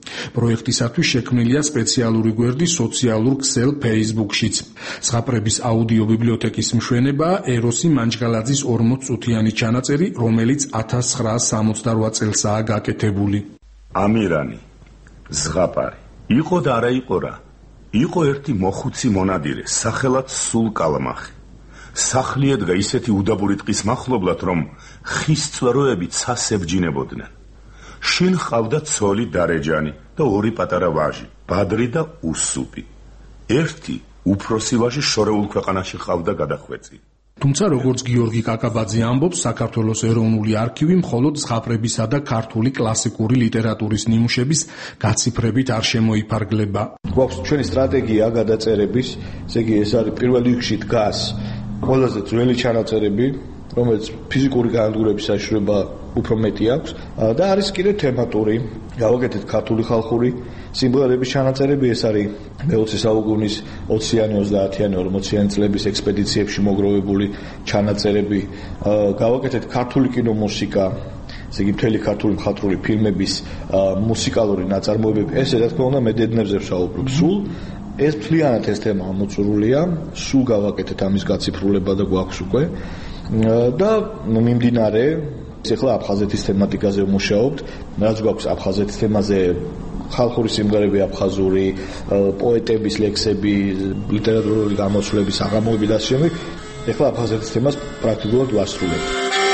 პროექტისათვის შექმნილია სპეციალური გვერდი სოციალურ ქსელ Facebook-შიც. ზღაპრების აუდიო ბიბლიოთეკის მშვენებაა ეროსი მანჯგალაძის 40 წუთიანი ჩანაწერი, რომელიც 1968 წელსაა გაკეთებული. ამირანი, ზღაპარი, იყო და არა იყო რა. იყო ერთი მოხუცი მონადირე, სახელად სულკალმახი. სახლი ედგა ისეთი უდაბური ტყის მახლობლად, რომ ხის წვეროები ცას ებჯინებოდნენ. შინ ყავდა ცოლი დარეჯანი და ორი პატარა ვაჟი, ბადრი და უსუპი. ერთი უფროსი ვაჟი შორეულ ქვეყანაში ყავდა გადახვეწი. თუმცა როგორც გიორგი კაკაბაძე ამბობს, საქართველოს ეროვნული არქივი მხოლოდ ზღაპრებისა და ქართული კლასიკური ლიტერატურის ნიმუშების გაციფრებით არ შემოიფარგლება. გვაქვს ჩვენი სტრატეგია გადაწერების, ესე იგი ეს არის პირველ რიგში დგას ყველაზე ძველი ჩანაწერები, რომელიც ფიზიკური განადგურების საშუალება უფრო მეტი აქვს და არის კიდე თემატური, გავაკეთეთ ქართული ხალხური სიმღერების ჩანაწერები, ეს არის მე-20 საუკუნის 20-იანი, 30-იანი, 40-იანი წლების ექსპედიციებში მოგროვებული ჩანაწერები, გავაკეთეთ ქართული კინომუსიკა, ესე იგი მთელი ქართული მხატვრული ფილმების მუსიკალური ნაწარმოებები, ეს რა თქმა უნდა მედედნებზე ვსაუბრობ სულ. ეს მთლიანად ეს თემა ამოწურულია, სულ გავაკეთეთ ამის გაციფრულება და გვაქვს უკვე და მიმდინარე ეხლა აფხაზეთის თემატიკაზე ვმუშაობთ, რაც გვაქვს აფხაზეთის თემაზე ხალხური სიმღერები აფხაზური, პოეტების ლექსები, ლიტერატურული გამოცვლების აღამოები და შემდეგ, ეხლა აფხაზეთის თემას პრაქტიკულად ვასრულებთ.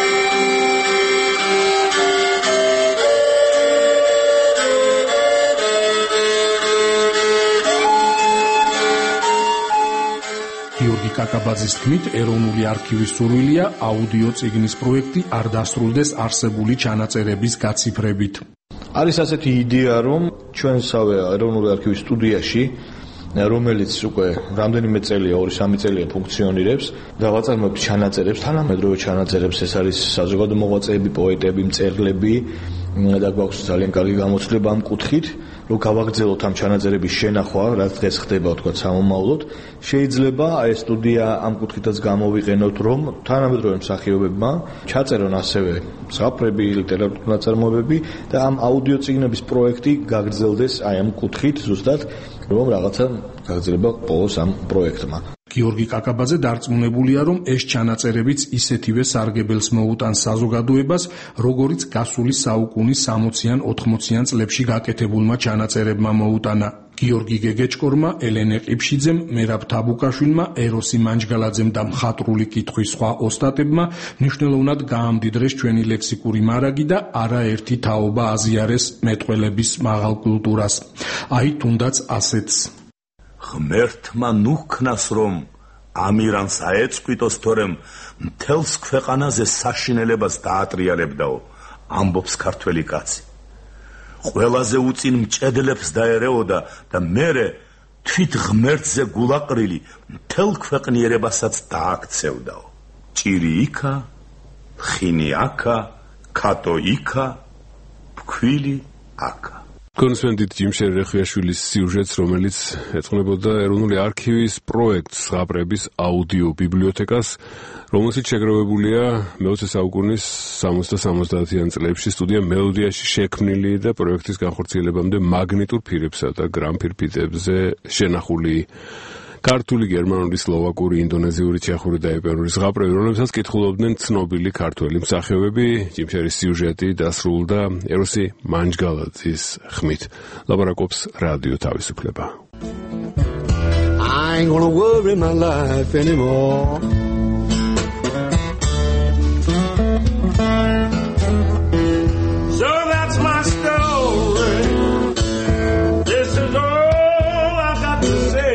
გიორგი კაკაბაძის თქმით, ეროვნული არქივის სურვილია აუდიო წიგნის პროექტი არ დასრულდეს არსებული ჩანაწერების გაციფრებით. არის ასეთი იდეა, რომ ჩვენსავე ეროვნული არქივის სტუდიაში, რომელიც უკვე რამდენიმე წელია, 2-3 წელია ფუნქციონირებს, დავაწარმოებთ ჩანაწერებს, თანამედროვე ჩანაწერებს, ეს არის საზოგადო მოღვაწეები, პოეტები, მწერლები და გვაქვს ძალიან კარგი გამოცდილება ამ კუთხით. რომ გავაგრძელოთ ამ ჩანაწერების შენახვა, რაც დღეს ხდება თქვა სამომავლოდ, შეიძლება აი სტუდია ამ კუთხითაც გამოვიყენოთ, რომ თანამედროვე მსახიობებმა ჩაწერონ ასევე ზღაპრები, ლიტერატურული ნაწარმოებები და ამ აუდიო წიგნების პროექტი გაგრძელდეს აი ამ კუთხით ზუსტად, რომ რაღაცა გაგრძელება ყოველს ამ პროექტმა. გიორგი კაკაბაძე დარწმუნებულია, რომ ეს ჩანაწერებიც ისეთივე სარგებელს მოუტანს საზოგადოებას, როგორიც გასული საუკუნის 60-იან 80-იან წლებში გაკეთებულმა ჩანაწერებმა მოუტანა. გიორგი გეგეჭკორმა, ელენე ყიფშიძემ, მერაბ თაბუკაშვილმა, ეროსი მანჯგალაძემ და მხატვრული კითხვის სხვა ოსტატებმა მნიშვნელოვნად გაამდიდრეს ჩვენი ლექსიკური მარაგი და არაერთი თაობა აზიარეს მეტყველების მაღალ კულტურას. აი თუნდაც ასეთს. ღმერთმა ნუქნას რომ ამირანს აეწყვიტოს, თორემ მთელს ქვეყანაზე საშინელებას დაატრიალებდაო, ამბობს ქართველი კაცი. ყველაზე უწინ მჭედლებს დაერეოდა და მერე თვით ღმერთზე გულაყრილი მთელ ქვეყნიერებასაც დააქცევდაო. ჭირი იქა, ხინი აქა, ქატო იქა, ფქვილი აქა. კონსვენდით ჯიმშერ რეხვიაშვილის სიუჟეტს, რომელიც ეძღვნებოდა ეროვნული არქივის პროექტს ზღაპრების აუდიო ბიბლიოთეკას, რომელშიც შეგროვებულია მე-20 საუკუნის 60-70-იან წლებში სტუდია მელოდიაში შექმნილი და პროექტის განხორციელებამდე მაგნიტურ ფირებსა და გრამფირ ფიტებზე შენახული ქართული, გერმანული, სლოვაკური, ინდონეზიური, ჩეხური და ეპერური ზღაპრები, რომლებსაც კითხულობდნენ ცნობილი ქართველი მსახიობები. ჯიმშერის სიუჟეტი დასრულდა ეროსი მანჯგალაძის ხმით. ლაპარაკობს რადიო თავისუფლება. I ain't gonna worry my life anymore. So that's my story. This is all I got to say.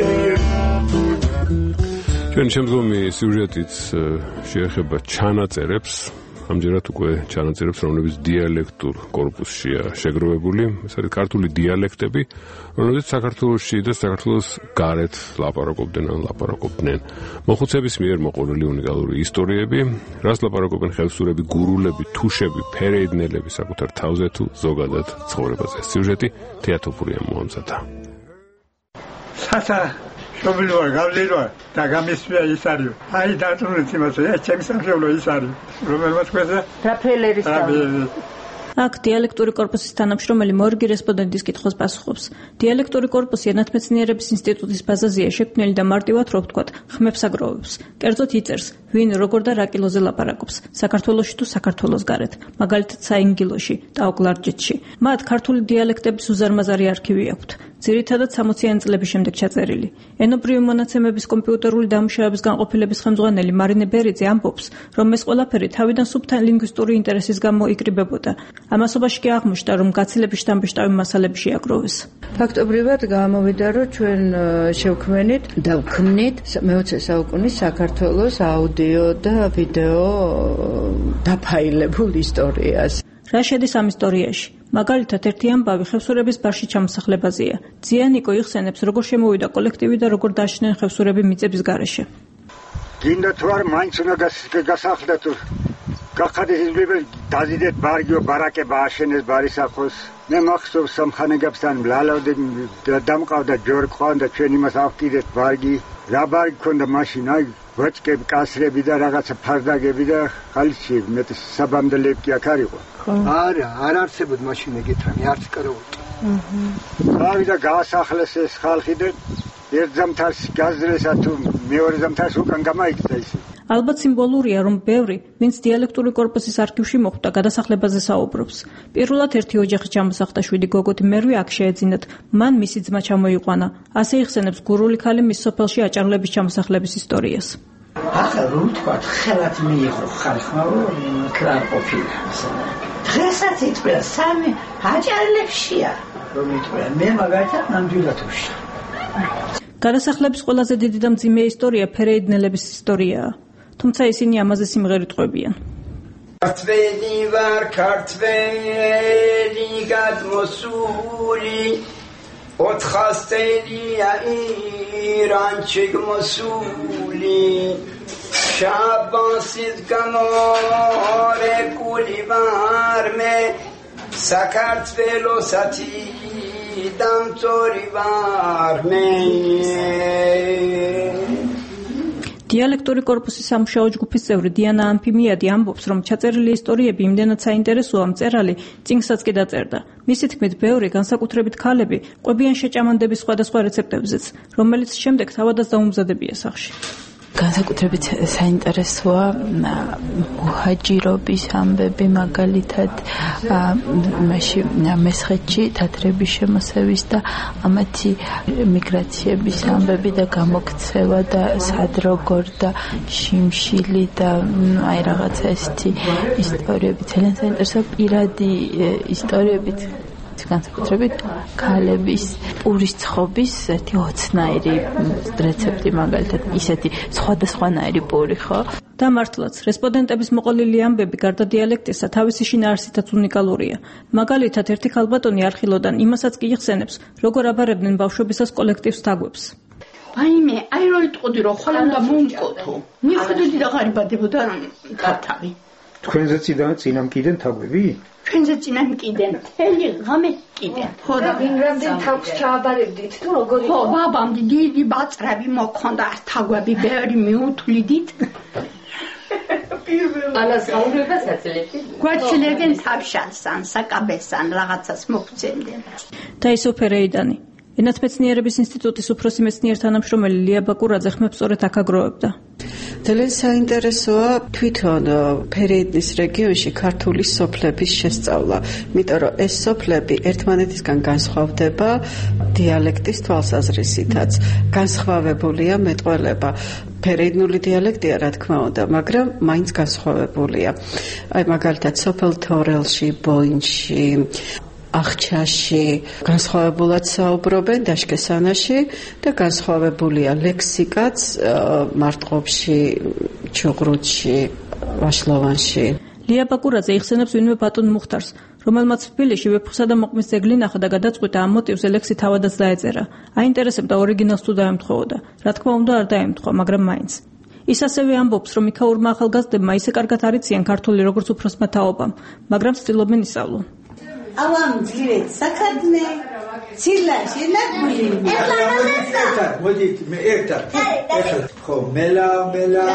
ჩვენ შემდგომი სიუჟეტიც შეეხება ჩანაწერებს, ამჯერად უკვე ჩანაწერებს, რომლებიც დიალექტურ კორპუსშია შეგროვებული. ეს არის ქართული დიალექტები, რომლებიც საქართველოში და საქართველოს გარეთ ლაპარაკობდნენ. მოხუცების მიერ მოყოლილი უნიკალური ისტორიები, რაც ლაპარაკობენ ხევსურები, გურულები, თუშები, ფერეიდნელები საკუთარ თავზე თუ ზოგადად ცხოვრებაზე. სიუჟეტი თეატოფურიამ მოამზადა. შობილოა, გავლენოა და გამისვია ის არის. აი დაწუნეთ იმასე, ჩემი სამშობლო ის არის. რომელმაც ქვესა? რაფაელერის აქ დიალექტური კორპუსის თანამშრომელი მორგი რესპონდენტის კითხვას პასუხობს. დიალექტური კორპუსი ენათმეცნიერების ინსტიტუტის ბაზაზეა შექმნილი და მარტივად რო ვთქვათ, ხმებს აგროვებს. კერძოდ იწერს, ვინ როგორ და რა კილოზე ლაპარაკობს, საქართველოში თუ საქართველოს გარეთ, მაგალითად საინგილოში და ოკლარჯეთში. მათ ქართული დიალექტების უზარმაზარი არქივი აქვთ. ძირითადად 60-იანი წლების შემდეგ ჩაწერილი. ენობრივი მონაცემების კომპიუტერული დამუშავების განყოფილების ხელმძღვანელი მარინე ბერიძე ამბობს, რომ ეს ყველაფერი თავიდან სუფთა ლინგვისტური ინტერესის გამო იკრიბებოდა. ამასობაში კი აღმოჩნდა, რომ გაცილების შტამბეშტავი მასალები შეაგროვეს. ფაქტობრივად გამოვიდა, რომ ჩვენ შევქმნით და ვქმნით მე-20 საუკუნის საქართველოს აუდიო და ვიდეო დაფაილებულ ისტორიას. რა შედის ამ ისტორიაში? მაგალითად, ერთი ამბავი ხევსურების ბარში ჩამოსახლებაზეა. ძიანიკო იხსენებს, როგორ შემოვიდა კოლექტივი და როგორ დაშნენ ხევსურები მიწების გარეშე. გინდა თუ არ მაინც უნდა გასახლდეთ. გახადეთ ისბები დაზიდეთ ბარგიო ბარაკება აშენეს ბარისახოს. მე მახსოვს სამხანეგებთან მლალავდით და დამყავდა ჯორ ყავდა ჩვენ იმას ავკიდეთ ბარგი. რა ბარგი ქონდა მაშინ აი ვეჭკები, კასრები და რაღაცა ფარდაგები და ხალხი მეტი საბამდელები კი აქ არისო. არა, არ არსებოდ მაშინ ეგეთ რამე, არც კარაოke. ავიდა გაასახლეს ეს ხალხი და ერთ ზამთარს გაზრესა თუ მეორე ზამთარს უკან გამაიქცა ისე. ალბათ სიმბოლურია, რომ ბევრი, ვინც დიალექტური კორპუსის არქივში მოხვდა, გადასახლებაზე საუბრობს. პირველად ერთი ოჯახი ჩამოსახლდა 7 გოგოთი მერვე აქ შეეძინათ. მან მისი ძმა ჩამოიყვანა. ასე იხსენებს გურული ქალი მის სოფელში აჭარლების ჩამოსახლების ისტორიას. ახლა რომ თქვა, ხელად მიიღო ხალხმა, რომ ყოფილა. დღესაც იტყვია, 3 აჭარლებშია, რომ იტყვია, მე მაგალითად ნამდვილად ვშ. გადასახლების ყველაზე დიდი და მძიმე ისტორია ფერეიდნელების ისტორიაა. თუმცა ისინი ამაზე სიმღერით ყვებიან. ქართველი ვარ, ქართველი გადმოსული, 400 წელია ირანში გმოსული, შაბასით გამორეკული ვარ მე, საქართველოსათი დამწორი ვარ მე. დიალექტური კორპუსის სამუშაო ჯგუფის წევრი დიანა ამფიმიადი ამბობს, რომ ჩაწერილი ისტორიები იმდენად საინტერესოა, მწერალი წიგნსაც კი დაწერდა. მისი თქმით, ბევრი, განსაკუთრებით ქალები, ყვებიან შეჭამანდების სხვადასხვა რეცეპტებზეც, რომელიც შემდეგ თავადაც დაუმზადებია სახში. განსაკუთრებით საინტერესოა მუჰაჯირობის ამბები, მაგალითად მესხეთში თათრების შემოსევის და ამათი მიგრაციების ამბები და გამოქცევა და სად როგორ და შიმშილი და აი რაღაცა ესეთი ისტორიები ძალიან საინტერესოა, პირადი ისტორიებით განსაკუთრებით ქალების პურის ცხობის ერთი ოცნაირი რეცეპტი, მაგალითად ისეთი სხვადასხვანაირი პური, ხო? და მართლაც, რესპონდენტების მოყოლილი ამბები გარდა დიალექტისა თავისი შინაარსითაც უნიკალურია. მაგალითად, ერთი ქალბატონი არხილოდან იმასაც კი იხსენებს, როგორ აბარებდნენ ბავშვობისას კოლექტივს თაგვებს. ვაიმე, აი რო იტყოდი, რომ ხვალ უნდა მომკოთო. მიხვდები და ღარიბადებოდა თავთავი. თქვენზე წინამ კიდენ თაგვები? ჩვენზე წინამ კიდენ, თელი ღამე კიდენ. ხო და ვინრამდენ თავს ჩააბარებდით თუ როგორი? ხო, ბაბამ დიდი ბაწრები მოქონდა, თაგვები ბევრი მიუთვლიდით. ალას გაურებას აძლევთ? გვაჩლებენ თავშალსან, საკაბესან, რაღაცას მოგცემდნენ. და ის ოფერეიდანი. ენათმეცნიერების ინსტიტუტის უფროსი მეცნიერ თანამშრომელი ლია ბაკურაძე ხმებს სწორედ აქ აგროვებდა. ძალიან საინტერესოა თვითონ ფერეიდნის რეგიონში ქართული სოფლების შესწავლა, იმიტომ რომ ეს სოფლები ერთმანეთისგან განსხვავდება დიალექტის თვალსაზრისითაც. განსხვავებულია მეტყველება. ფერეიდნული დიალექტია, რა თქმა უნდა, მაგრამ მაინც განსხვავებულია. აი მაგალითად სოფელ თორელში, ბოინში, აღჩაში განსხვავებულად საუბრობენ დაშკესანაში და განსხვავებულია ლექსიკაც მარტყოფში, ჩუღრუთში, ვაშლოვანში. ლია ბაკურაძე იხსენებს ვინმე ბატონ მუხტარს, რომელმაც თბილისში ვეფხვსა და მოყმის ძეგლი ნახა და გადაწყვიტა ამ მოტივს ლექსი თავადაც დაეწერა. აინტერესებდა ორიგინალს თუ დაემთხვეოდა. რა თქმა უნდა არ დაემთქვა, მაგრამ მაინც. ის ასევე ამბობს, რომ იქაურმა ახალგაზრდებმა ისე კარგად არიციან ქართული როგორც უფროსმა თაობამ, მაგრამ ცდილობენ ისწავლონ. ავამ ძირეთ საქადნე ცილაში ნაგული მოდით მე ერთად ხო მელაო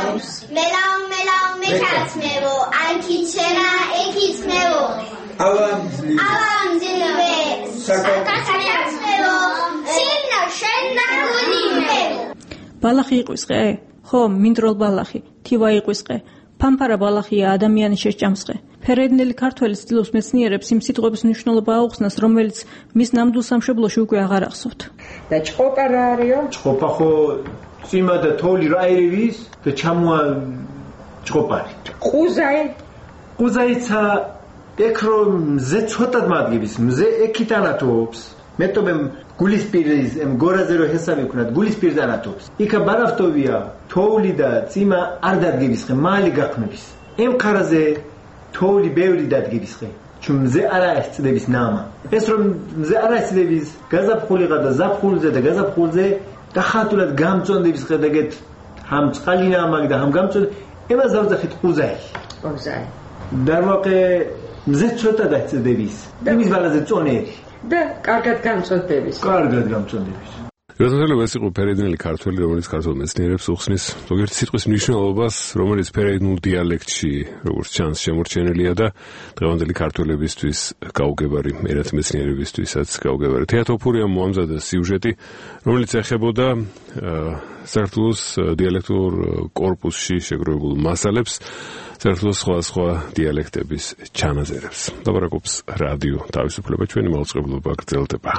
მეკაცმევო ანკიჩერა ეკიცმევო ავამ ალამძილვე საქართველო სინა შენაგუნიმე ბალახი იყვისყე ხო მინდროლ ბალახი თივა იყვისყე ფამფარა ბალახია ადამიანის შეჭამსყე ფერედნელი ქართველი ცდილობს მეცნიერებს იმ სიტყვების მნიშვნელობა აუხსნას რომელიც მის ნამდვილ სამშობლოში უკვე აღარ ახსოვთ და ჭყოპა რა არისო ჭყოპა ხო წიმა და თოვლი რა ერევის და ჩამოა ჭყოპარი ყუზაიცა ეკრო მზე ცოტად მადგების მზე ეკიტანათობს მეტობე გულისპირის გორაზე რო ჰესაბი ვქნათ გულისპირზე ანათობს იქა ბარაფტოვია თოვლი და წიმა არ დადგების ხე მალი გახნების ემ ხარაზე თოვლი ბევრი დადგების ხე ჩუ მზე არა ეცდების ნამა ეს რომ მზე არა ეცდების გაზაფხულიღა და ზაფხულზე და გაზაფხულზე დახატულად გამწონდების ხე დაგეთ ჰამ წყალინა მაგ და ჰამ გამწონ ემას დავძახით ყუზაი დარვაყე მზე ცოტა დაეცდების იმის ბალაზე წონერი და კარგად გამწონდების როდესაც ეს იყო ფერედნელი ქართველი რომელიც ქართულ მეცნიერებს უხსნის ზოგიერთი სიტყვის მნიშვნელობას რომელიც ფერედნულ დიალექტში როგორც ჩანს შემორჩენილია და დღევანდელი ქართველებისთვის გაუგებარი ერათმეცნიერებისთვისაც გაუგებარი თეატოფურიამ მოამზადა სიუჟეტი რომელიც ეხებოდა საქართველოს დიალექტურ კორპუსში შეგროვებულ მასალებს საქართველოს სხვა დიალექტების ჩანაწერებს ლაპარაკობს რადიო თავისუფლება ჩვენი მაუწყებლობა გრძელდება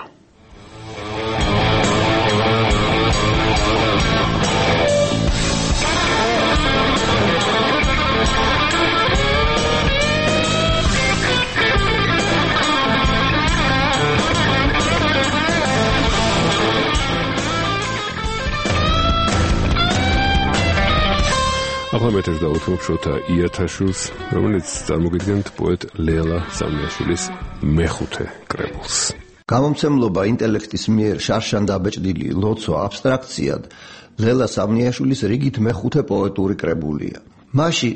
ახლა მეტერ დავუთმობ შოთა იათაშვილს, რომელიც წარმოგიდგენთ პოეტ ლელა სამიაშვილის მეხუთე კრებულს. გამომცემლობა ინტელექტის მიერ შარშან დაბეჭდილი ლოცვა აბსტრაქციად ლელა სამიაშვილის რიგით მეხუთე პოეტური კრებულია. მასში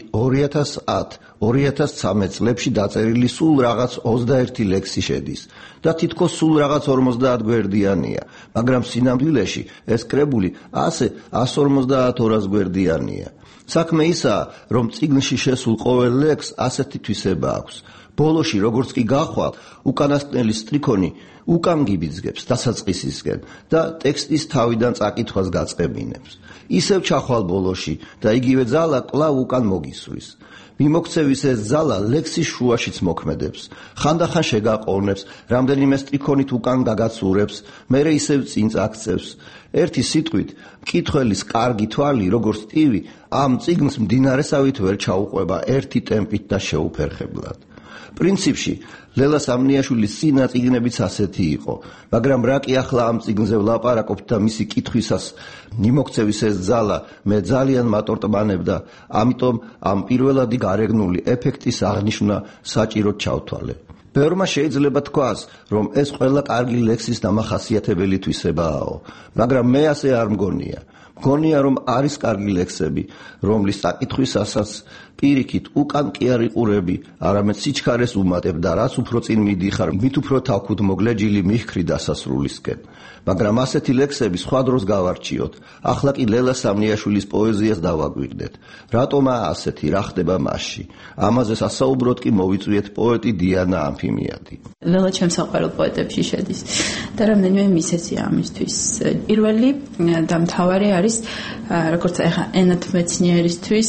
2010-2013 წლებში დაწერილი სულ რაღაც 21 ლექსი შედის და თითქოს სულ რაღაც 50 გვერდიანია, მაგრამ სინამდვილეში ეს კრებული ასე 150-200 გვერდიანია. საქმე ისაა, რომ წიგნში შესულ ყოველ ლექსს ასეთი თვისება აქვს. ბოლოში, როგორც კი გახვალ, უკანასკნელი სტრიქონი უკან გიბიძგებს დასაწყისისკენ და ტექსტის თავიდან წაკითხვას გაწყებინებს. ისევ ჩახვალ ბოლოში და იგივე ძალა კვლავ უკან მოგისვრის. მიმოქცევის ეს ძალა ლექსის შუაშიც მოქმედებს. ხანდახან შეგაყოლნებს, რამდენიმე სტრიქონით უკან გაგაცურებს, მერე ისევ წინ წაქცევს. ერთი სიტყვით, მკითხველის კარგი თვალი, როგორც ტივი, ამ წიგნს მდინარესავით ვერ ჩაუყვება ერთი ტემპით და შეუფერხებლად. პრინციპში, ლელა სამნიაშვილის წინა წიგნებიც ასეთი იყო, მაგრამ რა კი ახლა ამ წიგნზე ვლაპარაკობთ და მისი კითხვისას მიმოქცევის ეს ძალა მე ძალიან მატორტმანებდა, ამიტომ ამ პირველადი გარეგნული ეფექტის აღნიშვნა საჭიროდ ჩავთვალე. ბევრმა შეიძლება თქვას, რომ ეს ყველა კარგი ლექსის დამახასიათებელი თვისებაა, მაგრამ მე ასე არ მგონია. მგონია, რომ არის კარგი ლექსები, რომლის საკითხვისასაც პირიქით უკან კი არ იყურები, არამედ სიჩქარეს უმატებ და რაც უფრო წინ მიდიხარ, მით უფრო თავქუთ მოგლეჯილი მიჰქრი დასასრულისკენ. მაგრამ ასეთი ლექსები სხვა დროს გავარჩიოთ. ახლა კი ლელა სამნიაშვილის პოეზიას დავაგვირდეთ. რატომაა ასეთი, რა ხდება მასში? ამაზე სასაუბროდ კი მოვიწვიეთ პოეტი დიანა ამფიმიადი. ლელა ჩემს საყვარელ პოეტებში შედის და რამდენიმე მისეზია ამისთვის. პირველი და მთავარი არის, როგორც ახლა ენათმეცნიერისთვის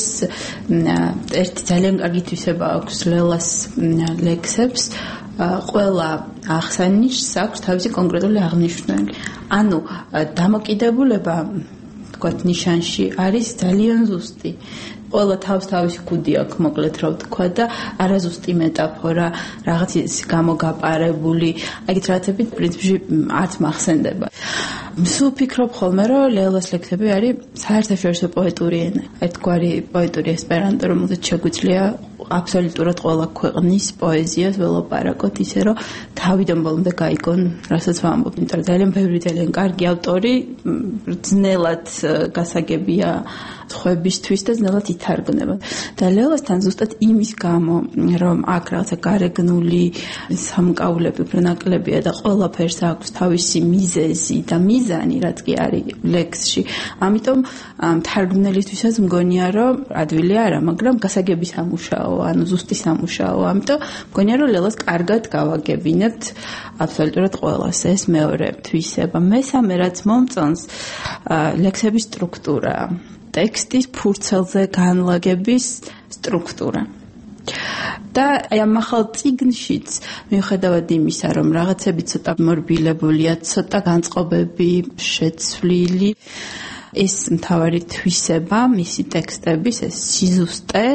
ერთი ძალიან კარგი თვისება აქვს ლელას ლექსებს. ყველა აღსანიშს აქვს თავისი კონკრეტული აღნიშვნელი. ანუ დამოკიდებულება, თქვათ, ნიშანში არის ძალიან ზუსტი. ყველა თავისი კუდი აქვს, მოკლედ რა ვთქვა და არაზუსტი მეტაფორა, რაღაც გამოგაპარებული, აიგეთ რაღაცები პრინციპში არც მახსენდება. სულ ფიქრობ ხოლმე, რომ ლელას ლექსები არის საერთაშორისო პოეტური ენა. ერთგვარი პოეტური ესპერანტო, რომელზეც შეგვიძლია აბსოლუტურად ყველა ქვეყნის პოეზიას ველაპარაკოთ ისე, რომ თავიდან ბოლომდე გაიგონ, რასაც ვამბობ. იმიტომ რომ ძალიან ბევრი ძალიან კარგი ავტორი ძნელად გასაგებია ხვებისთვის და ძნელად ითარგმნება. და ლელასთან ზუსტად იმის გამო, რომ აქ რაღაცა გარეგნული სამკაულები უფრო ნაკლებია და ყველაფერს აქვს თავისი მიზეზი და მიზანი, რაც კი არის ლექსში. ამიტომ თარგმნელისთვისაც მგონია, რომ ადვილი არა, მაგრამ გასაგები სამუშაო, ანუ ზუსტი სამუშაო. ამიტომ მგონია, რომ ლელას კარგად გავაგებინებთ აბსოლუტურად ყველას ეს მეორე თვისება. მესამე რაც მომწონს ლექსების სტრუქტურა, ტექსტის ფურცელზე განლაგების სტრუქტურა. და ამ ახალ წიგნშიც მიუხედავად იმისა, რომ რაღაცები ცოტა მორბილებულია, ცოტა განწყობები შეცვლილი, ეს მთავარი თვისება, მისი ტექსტების ეს სიზუსტე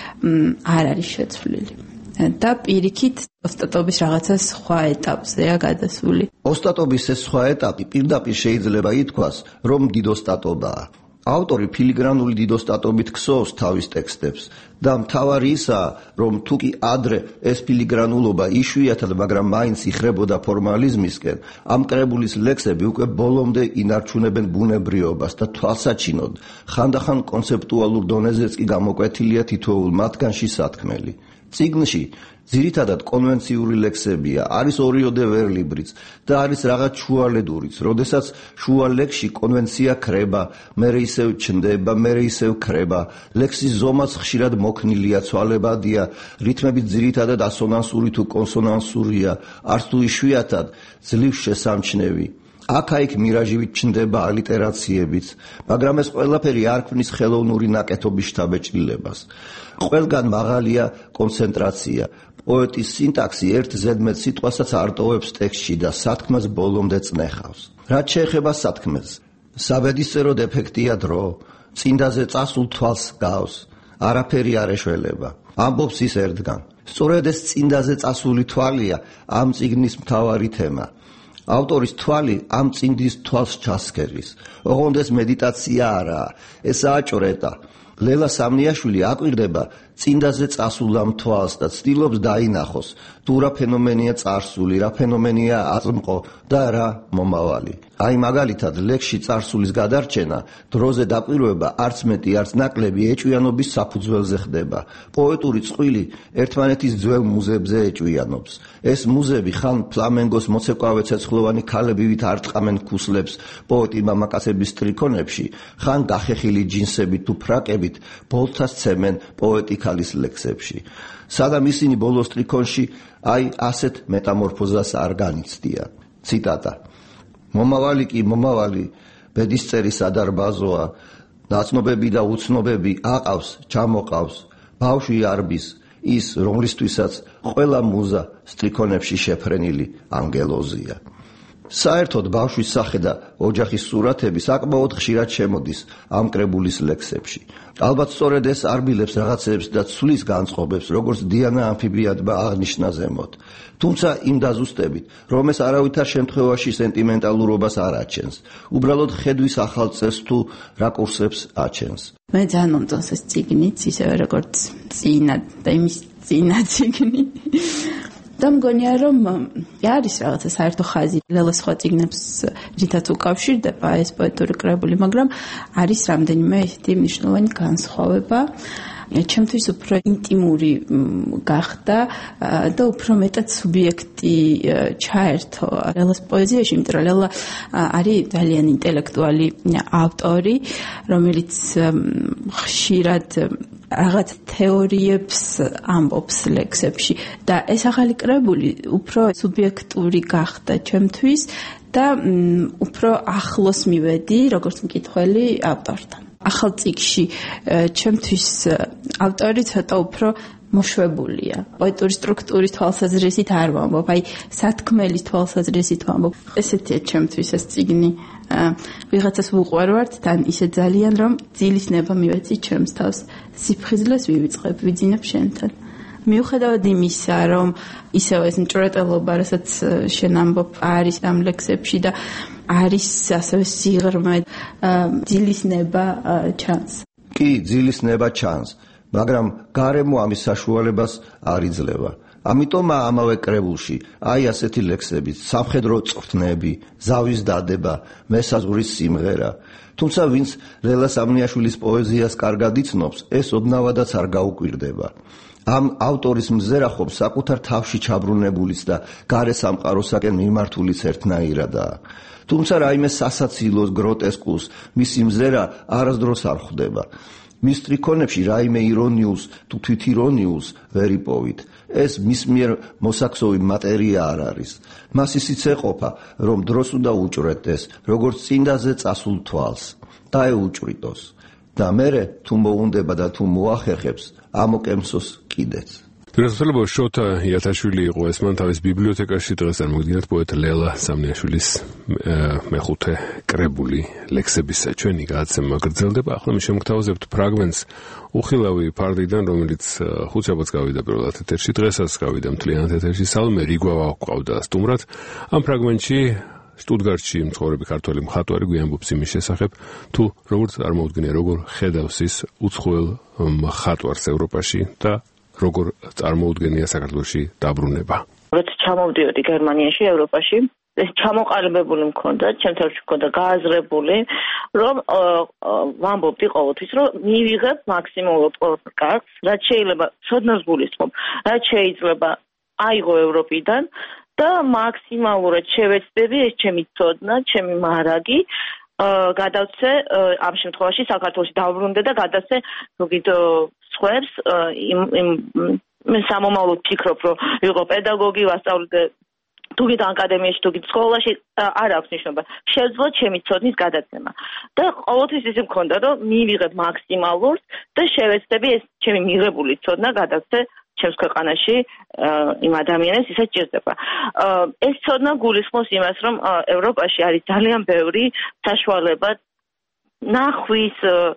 არ არის შეცვლილი. და პირიქით ოსტატობის რაღაცა სხვა ეტაპზეა გადასული. ოსტატობის ეს სხვა ეტაპი პირდაპირ შეიძლება ითქვას, რომ დიდოსტატობაა. ავტორი ფილიგრანული დიდოსტატობით ქსოვს თავის ტექსტებს და მთავარი ისაა, რომ თუკი ადრე ეს ფილიგრანულობა იშვიათად, მაგრამ მაინც იხრებოდა ფორმალიზმისკენ, ამ კრებულის ლექსები უკვე ბოლომდე ინარჩუნებენ ბუნებრიობას და თვალსაჩინოდ ხანდახან კონცეპტუალურ დონეზეც კი გამოკვეთილია თითოეულ მათგანში სათქმელი. წიგნში ძირითადად კონვენციური ლექსებია, არის ორიოდე ვერლიბრიც და არის რაღაც შუალედურიც, როდესაც შუა ლექსში კონვენცია ქრება, მერე ისევ ჩნდება, მერე ისევ ქრება, ლექსის ზომაც ხშირად მოქნილია, ცვალებადია, რითმები ძირითადად ასონანსური თუ კონსონანსურია, არც თუ იშვიათად ძლივ შესამჩნევი. აქა-იქ მირაჟივით ჩნდება ალიტერაციებიც, მაგრამ ეს ყველაფერი არ ქმნის ხელოვნური ნაკეთობის შთაბეჭდილებას. ყველგან მაღალია კონცენტრაცია. პოეტის სინტაქსი ერთ ზედმეტ სიტყვასაც არ ტოვებს ტექსტში და სათქმას ბოლომდე წნეხავს. რაც შეეხება სათქმელს, საბედისწერო დეფექტია დრო, წინდაზე წასულ თვალს გავს, არაფერი არ ეშველება. ამბობს ის ერთგან. სწორედ ეს წინდაზე წასული თვალია ამ წიგნის მთავარი თემა. ავტორის თვალი ამ წინდის თვალს ჩასქერის. ოღონდ ეს მედიტაცია არაა, ესაა ჭრეტა. ლელა სამნიაშვილი აკვირდება წინდაზე წასულ ამ თვალს და ცდილობს დაინახოს, თუ რა ფენომენია წარსული, რა ფენომენია აწმყო და რა მომავალი. აი მაგალითად, ლექსში წარსულის გადარჩენა, დროზე დაკვირვება არც მეტი, არც ნაკლები ეჭვიანობის საფუძველზე ხდება. პოეტური წყვილი ერთმანეთის ძველ მუზებზე ეჭვიანობს. ეს მუზები ხან ფლამენგოს მოცეკვავე ცეცხლოვანი ქალებივით არტყამენ ქუსლებს პოეტი მამაკაცების სტრიქონებში, ხან გახეხილი ჯინსებით თუ ფრაკებით ბოლთას ცემენ პოეტი ქალის ლექსებში. სადამ ისინი ბოლო სტრიქონში აი ასეთ მეტამორფოზას არ განიცდიან. ციტატა. მომავალი კი მომავალი, ბედისწერის ადარბაზოა, ნაცნობები და უცნობები აყავს, ჩამოყავს, ბავშვი არბის, ის, რომლისთვისაც ყველა მუზა სტრიქონებში შეფრენილი ანგელოზია. საერთოდ ბავშვის სახე და ოჯახის სურათები საკმაოდ ხშირად შემოდის ამ კრებულის ლექსებში. ალბათ სწორედ ეს არბილებს რაღაცებს და ცვლის განწყობებს, როგორც დიანა ამფიბიადმა აღნიშნა ზემოთ. თუმცა იმ დაზუსტებით, რომ ეს არავითარ შემთხვევაში სენტიმენტალურობას არ აჩენს, უბრალოდ ხედვის ახალ წესს თუ რაკურსებს აჩენს. მე ძალიან მომწონს ეს წიგნიც, ისევე როგორც წინა და იმის წინა წიგნი. და მგონია, რომ არის რაღაცა საერთო ხაზი ლელას სხვა წიგნებს რითაც უკავშირდება ეს პოეტური კრებული, მაგრამ არის რამდენიმე ესეთი მნიშვნელოვანი განსხვავება. ჩემთვის უფრო ინტიმური გახდა და უფრო მეტად სუბიექტი ჩაერთო ლელას პოეზიაში, იმიტომ რომ ლელა არის ძალიან ინტელექტუალი ავტორი, რომელიც ხშირად რაღაც თეორიებს ამბობს ლექსებში და ეს ახალი კრებული უფრო სუბიექტური გახდა ჩემთვის და უფრო ახლოს მივედი როგორც მკითხველი ავტორთან. ახალ წიგნში ჩემთვის ავტორი ცოტა უფრო მოშვებულია. პოეტური სტრუქტურის თვალსაზრისით არ ვამბობ, აი სათქმელის თვალსაზრისით ვამბობ. ესეთია ჩემთვის ეს წიგნი. ვიღაცას ვუყვარვართ თან ისე ძალიან, რომ ძილის ნება მივეცი ჩემს თავს, სიფხიზლეს ვივიწყებ, ვიძინებ შენთან. მიუხედავად იმისა, რომ ისევ ეს მჭრეტელობა, რასაც შენ ამბობ, არის ამ ლექსებში და არის ასევე სიღრმე, ძილის ნება ჩანს. კი, ძილის ნება ჩანს, მაგრამ გარემო ამის საშუალებას არ იძლევა. ამიტომ ამავე კრებულში აი ასეთი ლექსები, სამხედრო წვრთნები, ზავის დადება, მესაზღვრის სიმღერა. თუმცა ვინც ლელა სამნიაშვილის პოეზიას კარგად იცნობს, ეს ოდნავადაც არ გაუკვირდება. ამ ავტორის მზერახობს საკუთარ თავში ჩაბრუნებულის და გარე სამყაროსაკენ მიმართულის ერთნაირადაა. თუმცა რაიმე სასაცილოს, გროტესკულს მისი მზერა არასდროს არ ხვდება. მის სტრიქონებში რაიმე ირონიულს თუ თვითირონიულს ვერ იპოვით. ეს მის მიერ მოსაქსოვი მატერია არ არის. მას ისიც ეყოფა, რომ დროს უნდა უჭრეთდეს, როგორც წინდაზე წასულ თვალს, დაეუჭრიტოს. და მერე თუ მოუნდება და თუ მოახერხებს, ამოკემსოს კიდეც. Დღესდღეობით შოთა იათაშვილი იყო ეს მან თავის ბიბლიოთეკაში დღეს წარმოგიდგენთ პოეტ ლელა სამნიაშვილის მეხუთე კრებული ლექსების ჩვენი გადაცემა გრძელდება. ახლა მე შემოგთავაზებთ ფრაგმენტს უხილავი ფარდიდან, რომელიც ხუთშაბათს გავიდა პირველად ეთერში, დღესაც გავიდა მთლიანად ეთერში. სალმე რიგვავა ყავდა სტუმრად. ამ ფრაგმენტში შტუტგარტში მცხოვრები ქართველი მხატვარი გვიამბობს იმის შესახებ, თუ როგორც წარმოუდგენია, როგორ ხედავს ის უცხოელ მხატვარს ევროპაში და როგორ წარმოუდგენია საქართველოში დაბრუნება. როცა ჩამოვდიოდი გერმანიაში, ევროპაში, ეს ჩამოყალიბებული მქონდა, ჩემთვის მქონდა გააზრებული, რომ ვამბობდი ყოველთვის, რომ მივიღებ მაქსიმალურად ყველაფერ კარგს, რაც შეიძლება ცოდნას გულისხმობ, რაც შეიძლება აიღო ევროპიდან და მაქსიმალურად შევეცდები ეს ჩემი ცოდნა, ჩემი მარაგი გადავცე ამ შემთხვევაში საქართველოში დავბრუნდე და გადავცე ზოგით სხვებს მე სამომავლოდ ვფიქრობ, რომ ვიყო პედაგოგი, ვასწავლე თუგით აკადემიაში, თუგით სკოლაში არ აქვს ნიშნობა. შევძლო ჩემი ცოდნის გადაცემა. და ყოველთვის ისე მქონდა, რომ მივიღებ მაქსიმალურს და შევეცდები ეს ჩემი მიღებული ცოდნა გადავცე ჩემს ქვეყანაში იმ ადამიანებს, ისაც ჭირდება. ეს ცოდნა გულისხმობს იმას, რომ ევროპაში არის ძალიან ბევრი საშუალება ნახვის,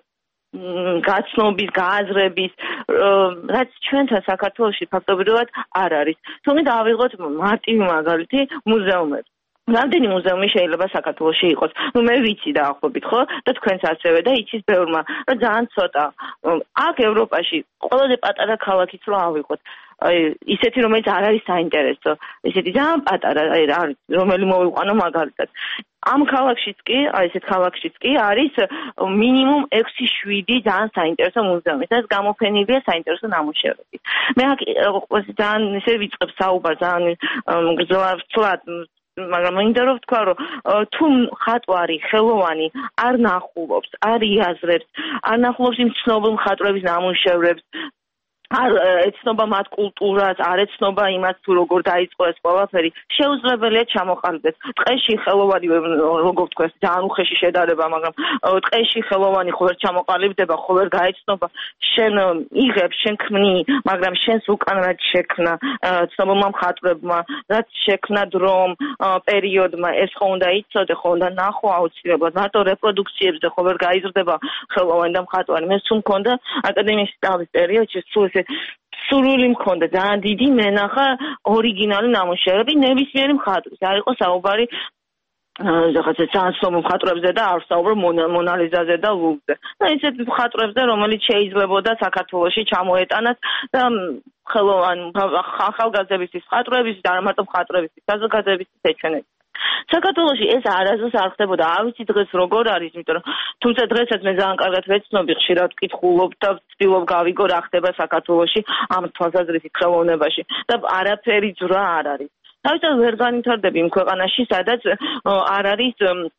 გაცნობის, გააზრების, რაც ჩვენთან საქართველოში ფაქტობრივად არ არის. თუმცა დავიღოთ მარტივი მაგალითი მუზეუმები. რამდენი მუზეუმი შეიძლება საქართველოში იყოს? მე ვიცი დაახლოებით, ხო? და თქვენც ასევე და იცის ბევრმა, რომ ძალიან ცოტა. აქ ევროპაში ყველაზე პატარა ქალაქიც რო ავიღოთ, ისეთი რომელიც არ არის საინტერესო, ისეთი ძალიან პატარა, რომელი მოვიყვანო მაგალითად. ამ ქალაქშიც კი, ესეთ ქალაქშიც კი არის მინიმუმ 6-7 ძალიან საინტერესო მუზეუმი, სადაც გამოფენილია საინტერესო ნამუშევრები. მე აქ ძალიან ისე ვიწყებ საუბარს, ძალიან გრძელად, მაგრამ მინდა რომ ვთქვა, რომ თუ მხატვარი, ხელოვანი არ ნახულობს, არ იაზრებს, არ ნახულობს იმ ცნობილ მხატვრების ნამუშევრებს, არ ეცნობა მათ კულტურას, არ ეცნობა იმას, თუ როგორ დაიწყო ეს ყველაფერი, შეუძლებელია ჩამოყალიბდეს. ტყეში ხელოვანი, როგორ ვთქვა, ძალიან უხეში შედარება, მაგრამ ტყეში ხელოვანი ხო ვერ ჩამოყალიბდება, ხო ვერ გაეცნობა. შენ იღებ, შენ ქმნი, მაგრამ შენს უკან რაც შექმნა ცნობილმა მხატვრებმა, რაც შექმნა დრომ, პერიოდმა, ეს ხო უნდა იცოდე, ხო უნდა ნახო აუცილებლად. მარტო რეპროდუქციებზე ხო ვერ გაიზრდება ხელოვანი და მხატვარი. მე სულ მქონდა აკადემიაში სწავლის პერიოდში, სულ სურვილი მქონდა ძალიან დიდი მენახა ორიგინალი ნამუშევრები ნებისმიერი მხატვრის. არ იყო საუბარი რაღაცა ძალიან ცნობილ მხატვრებზე და არ საუბრობ მონალიზაზე და ლუვრზე. და ისეთ მხატვრებზე, რომელიც შეიძლებოდა საქართველოში ჩამოეტანათ და ხელოვანი ახალგაზრდების მხატვრების და არა მარტო მხატვრების, საზოგადოების ეჩვენებინა. საქართველოში ეს არასდროს არ ხდებოდა. არ ვიცი დღეს როგორ არის, იმიტომ რომ თუმცა დღესაც მე ძალიან კარგად ვეცნობი, ხშირად ვკითხულობ და ვცდილობ გავიგო რა ხდება საქართველოში ამ თვალსაზრისით ხელოვნებაში და არაფერი ძვრა არ არის. თავისთავად ვერ განვითარდები იმ ქვეყანაში, სადაც არ არის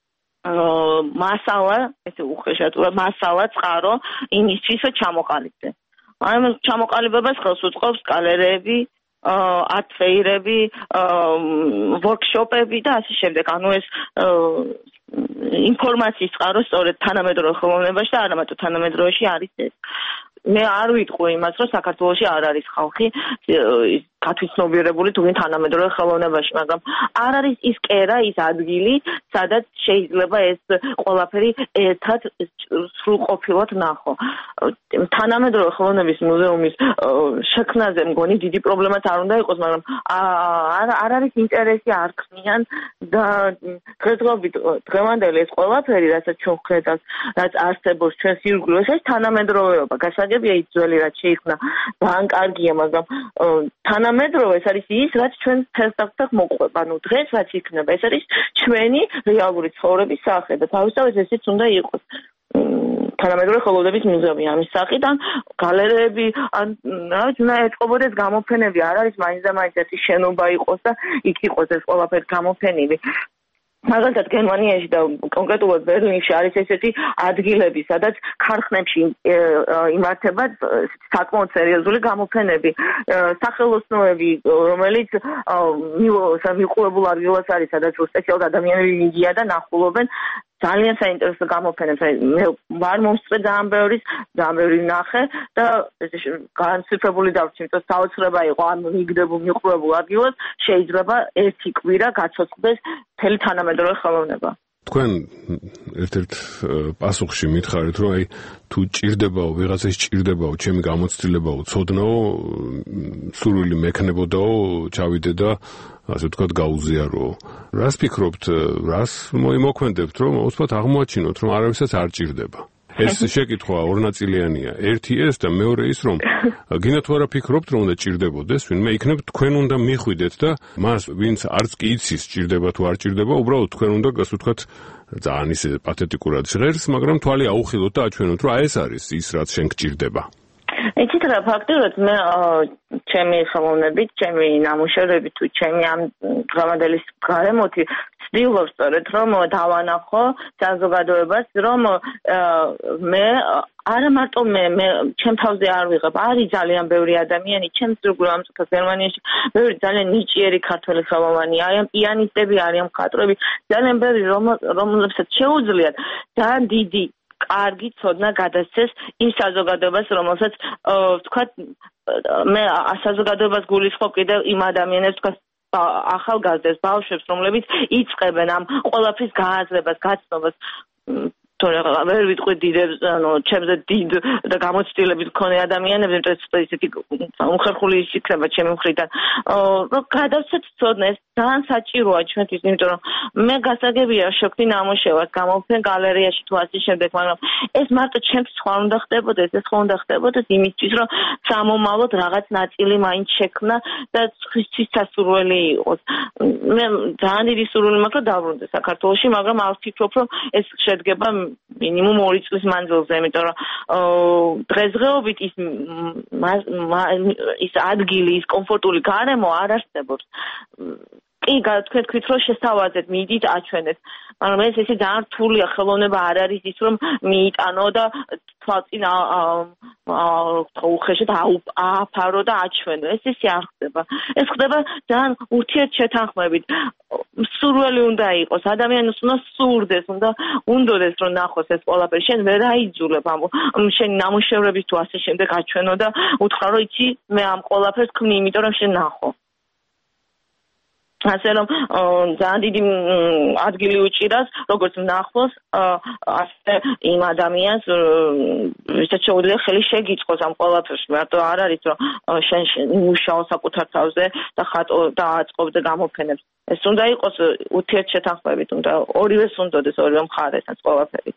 მასალა, ესე უხეშად, მასალა წყარო იმისთვის, რომ ჩამოყალიბდე. აი ამ ჩამოყალიბებას ხელს უწყობს კალერეები, არტ-ფეირები, ვორქშოპები და ასე შემდეგ. ანუ ეს ინფორმაციის წყარო სწორედ თანამედროვე ხელოვნებაში და არა მარტო თანამედროვეში არის ეს. მე არ ვიტყვი იმას, რომ საქართველოში არ არის ხალხი გათვითცნობიერებული თუ თანამედროვე ხელოვნებაში, მაგრამ არ არის ის კერა, ის ადგილი, სადაც შეიძლება ეს ყველაფერი ერთად სრულყოფილად ნახო. თანამედროვე ხელოვნების მუზეუმის შექმნაზე მგონი დიდი პრობლემაც არ უნდა იყოს, მაგრამ არ არის ინტერესი, არ ქმნიან და დღესდღეობით დღევანდელი ეს ყველაფერი, რასაც ჩვენ ვხედავთ, რაც არსებობს ჩვენს ირგვლივ, ეს თანამედროვეობა, გასაგებია ის ძველი რაც შეიქმნა ძალიან კარგია, მაგრამ თანამედროვე ეს არის ის რაც ჩვენ ფერდახტახ მოყვება. ანუ დღეს რაც იქნება ეს არის ჩვენი რეალური ცხოვრების სახე და თავისთავად ესეც უნდა იყოს. თანამედროვე ხელოვნების მუზეუმი ამის სახიდან გალერეები ან რა ვიცი უნდა ეწყობოდეს გამოფენები, არ არის მაინც და მაინც ერთი შენობა იყოს და იქ იყოს ეს ყველაფერი გამოფენილი. მაგალითად გერმანიაში და კონკრეტულად ბერლინში არის ესეთი ადგილები, სადაც ქარხნებში იმართება საკმაოდ სერიოზული გამოფენები, სახელოსნოები, რომელიც მიყურებულ ადგილას არის, სადაც სპეციალურად ადამიანები მიდიან და ნახულობენ ძალიან საინტერესო გამოფენებს. მე ვარ მომსწრე ძალიან ბევრი ნახე და განსაკუთრებული დავრჩი, იმიტომ რომ საოცრება იყო ამ მიყურებულ ადგილას შეიძლება ერთი კვირა გაცოცხლდეს მთელი თანამედროვე ხელოვნება. თქვენ ერთ-ერთ პასუხში მითხარით, რომ აი თუ ჭირდებაო, ვიღაცას ჭირდებაო, ჩემი გამოცდილებაო, ცოდნაო, სურვილი მექნებოდაო, ჩავიდე და ასე ვთქვათ, გაუზიარო. რას ფიქრობთ, რას მოიმოქმედებთ, რომ უცბად აღმოაჩინოთ, რომ არავისაც არ ჭირდება? ეს შეკითხვა ორნაწილიანია. ერთი ეს და მეორე ის, რომ გინდა თუ არა ფიქრობთ, რომ უნდა ჭირდებოდეს, ვინმე იქნებ თქვენ უნდა მიხვიდეთ და მას, ვინც არც კი იცის ჭირდება თუ არ ჭირდება, უბრალოდ თქვენ უნდა ასე ვთქვათ, ძალიან ისე პათეტიკურად ჟღერს, მაგრამ თვალი აუხილოთ და აჩვენოთ, რომ ეს არის ის, რაც შენ გჭირდება. იცით რა, ფაქტობრივად მე ჩემი ხელოვნებით, ჩემი ნამუშევრებით თუ ჩემი ამ დღევანდელი გარემოთი ვცდილობ სწორედ რომ დავანახო საზოგადოებას, რომ მე არა მარტო მე ჩემ თავზე არ ვიღებ, არის ძალიან ბევრი ადამიანი, ჩემს როგორ ამწუხებს გერმანიაში, ბევრი ძალიან ნიჭიერი ქართველი ხელოვანი, არიან პიანისტები, არიან მხატვრები, ძალიან ბევრი რომლებსაც შეუძლიათ ძალიან დიდი კარგი ცოდნა გადასცეს იმ საზოგადოებას, რომელსაც ვთქვათ, მე საზოგადოებას გულისხმობ კიდევ იმ ადამიანებს, ვთქვათ, ახალგაზრდებს, ბავშვებს, რომლებიც იწყებენ ამ ყველაფრის გააზრებას, გაცნობას. თორე ვერ ვიტყვი დიდებს, ანუ ჩემზე დიდ და გამოცდილებით მქონე ადამიანებს, იმიტომ რომ ისეთი უხერხული იქნება ჩემი მხრიდან. რომ გადავცეთ ცოდნა, ეს ძალიან საჭიროა ჩვენთვის, იმიტომ რომ მე გასაგებია შევქდი ნამუშევარს, გამოვხდენ გალერეაში თუ ასე შემდეგ, მაგრამ ეს მარტო ჩემთვის ხარ უნდა ხდებოდეს, ეს ხო უნდა ხდებოდეს იმისთვის, რომ სამომავლოდ რაღაც ნაწილი მაინც შექმნა და სხვისთვის სასურველი იყოს. მე ძალიან დიდი სურვილი მაქვს, რომ დაბრუნდეს საქართველოში, მაგრამ არ ვფიქრობ, რომ ეს შედგება მინიმუმ 2 წლის მანძილზე, იმიტომ რომ დღესდღეობით ის ადგილი, ის კომფორტული გარემო არ არსებობს. კი, თქვენ რომ შესთავაზეთ, მიდით, აჩვენეთ, მაგრამ ეს ძალიან რთულია, ხელოვნება არ არის ის, რომ მიიტანო და თვალწინ უხეშად ააფარო და აჩვენო. ეს ისე არ ხდება. ეს ხდება ძალიან ურთიერთშეთანხმებით. სურველი უნდა იყოს, ადამიანს უნდა სურდეს, უნდა უნდოდეს, რომ ნახოს ეს ყველაფერი. შენ ვერ აიძულებ ამ შენ ნამუშევრების თუ ასე შემდეგ აჩვენო და უთხრა, რომ იცი, მე ამ ყველაფერს ქმნი, იმიტომ რომ შენ ნახო. ასე რომ ძალიან დიდი ადგილი უჭირავს როგორც ნახოს, ასე იმ ადამიანს, ვისაც შეუძლია ხელი შეგიწყოს ამ ყველაფერში. მარტო არ არის, რომ შენ მუშაო საკუთარ თავზე და ხატო და აწყობდე გამოფენებს. ეს უნდა იყოს ურთიერთშეთანხმებით, უნდა ორივეს უნდოდეს, ორივე მხარეს ეს ყველაფერი.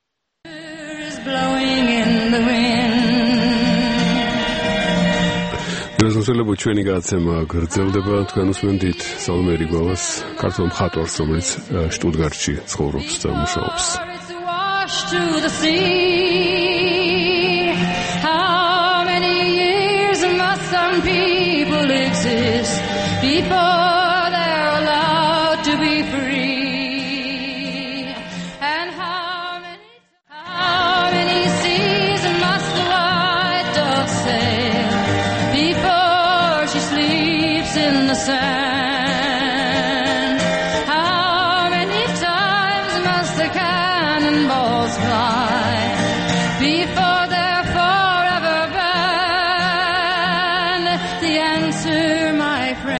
შესაძლოა ჩვენი გადაცემა გრძელდება, თქვენ უსმენთ სალომე რიგოვას, ქართველ მხატვარს, რომელიც შტუტგარტში ცხოვრობს და მუშაობს. In the sand.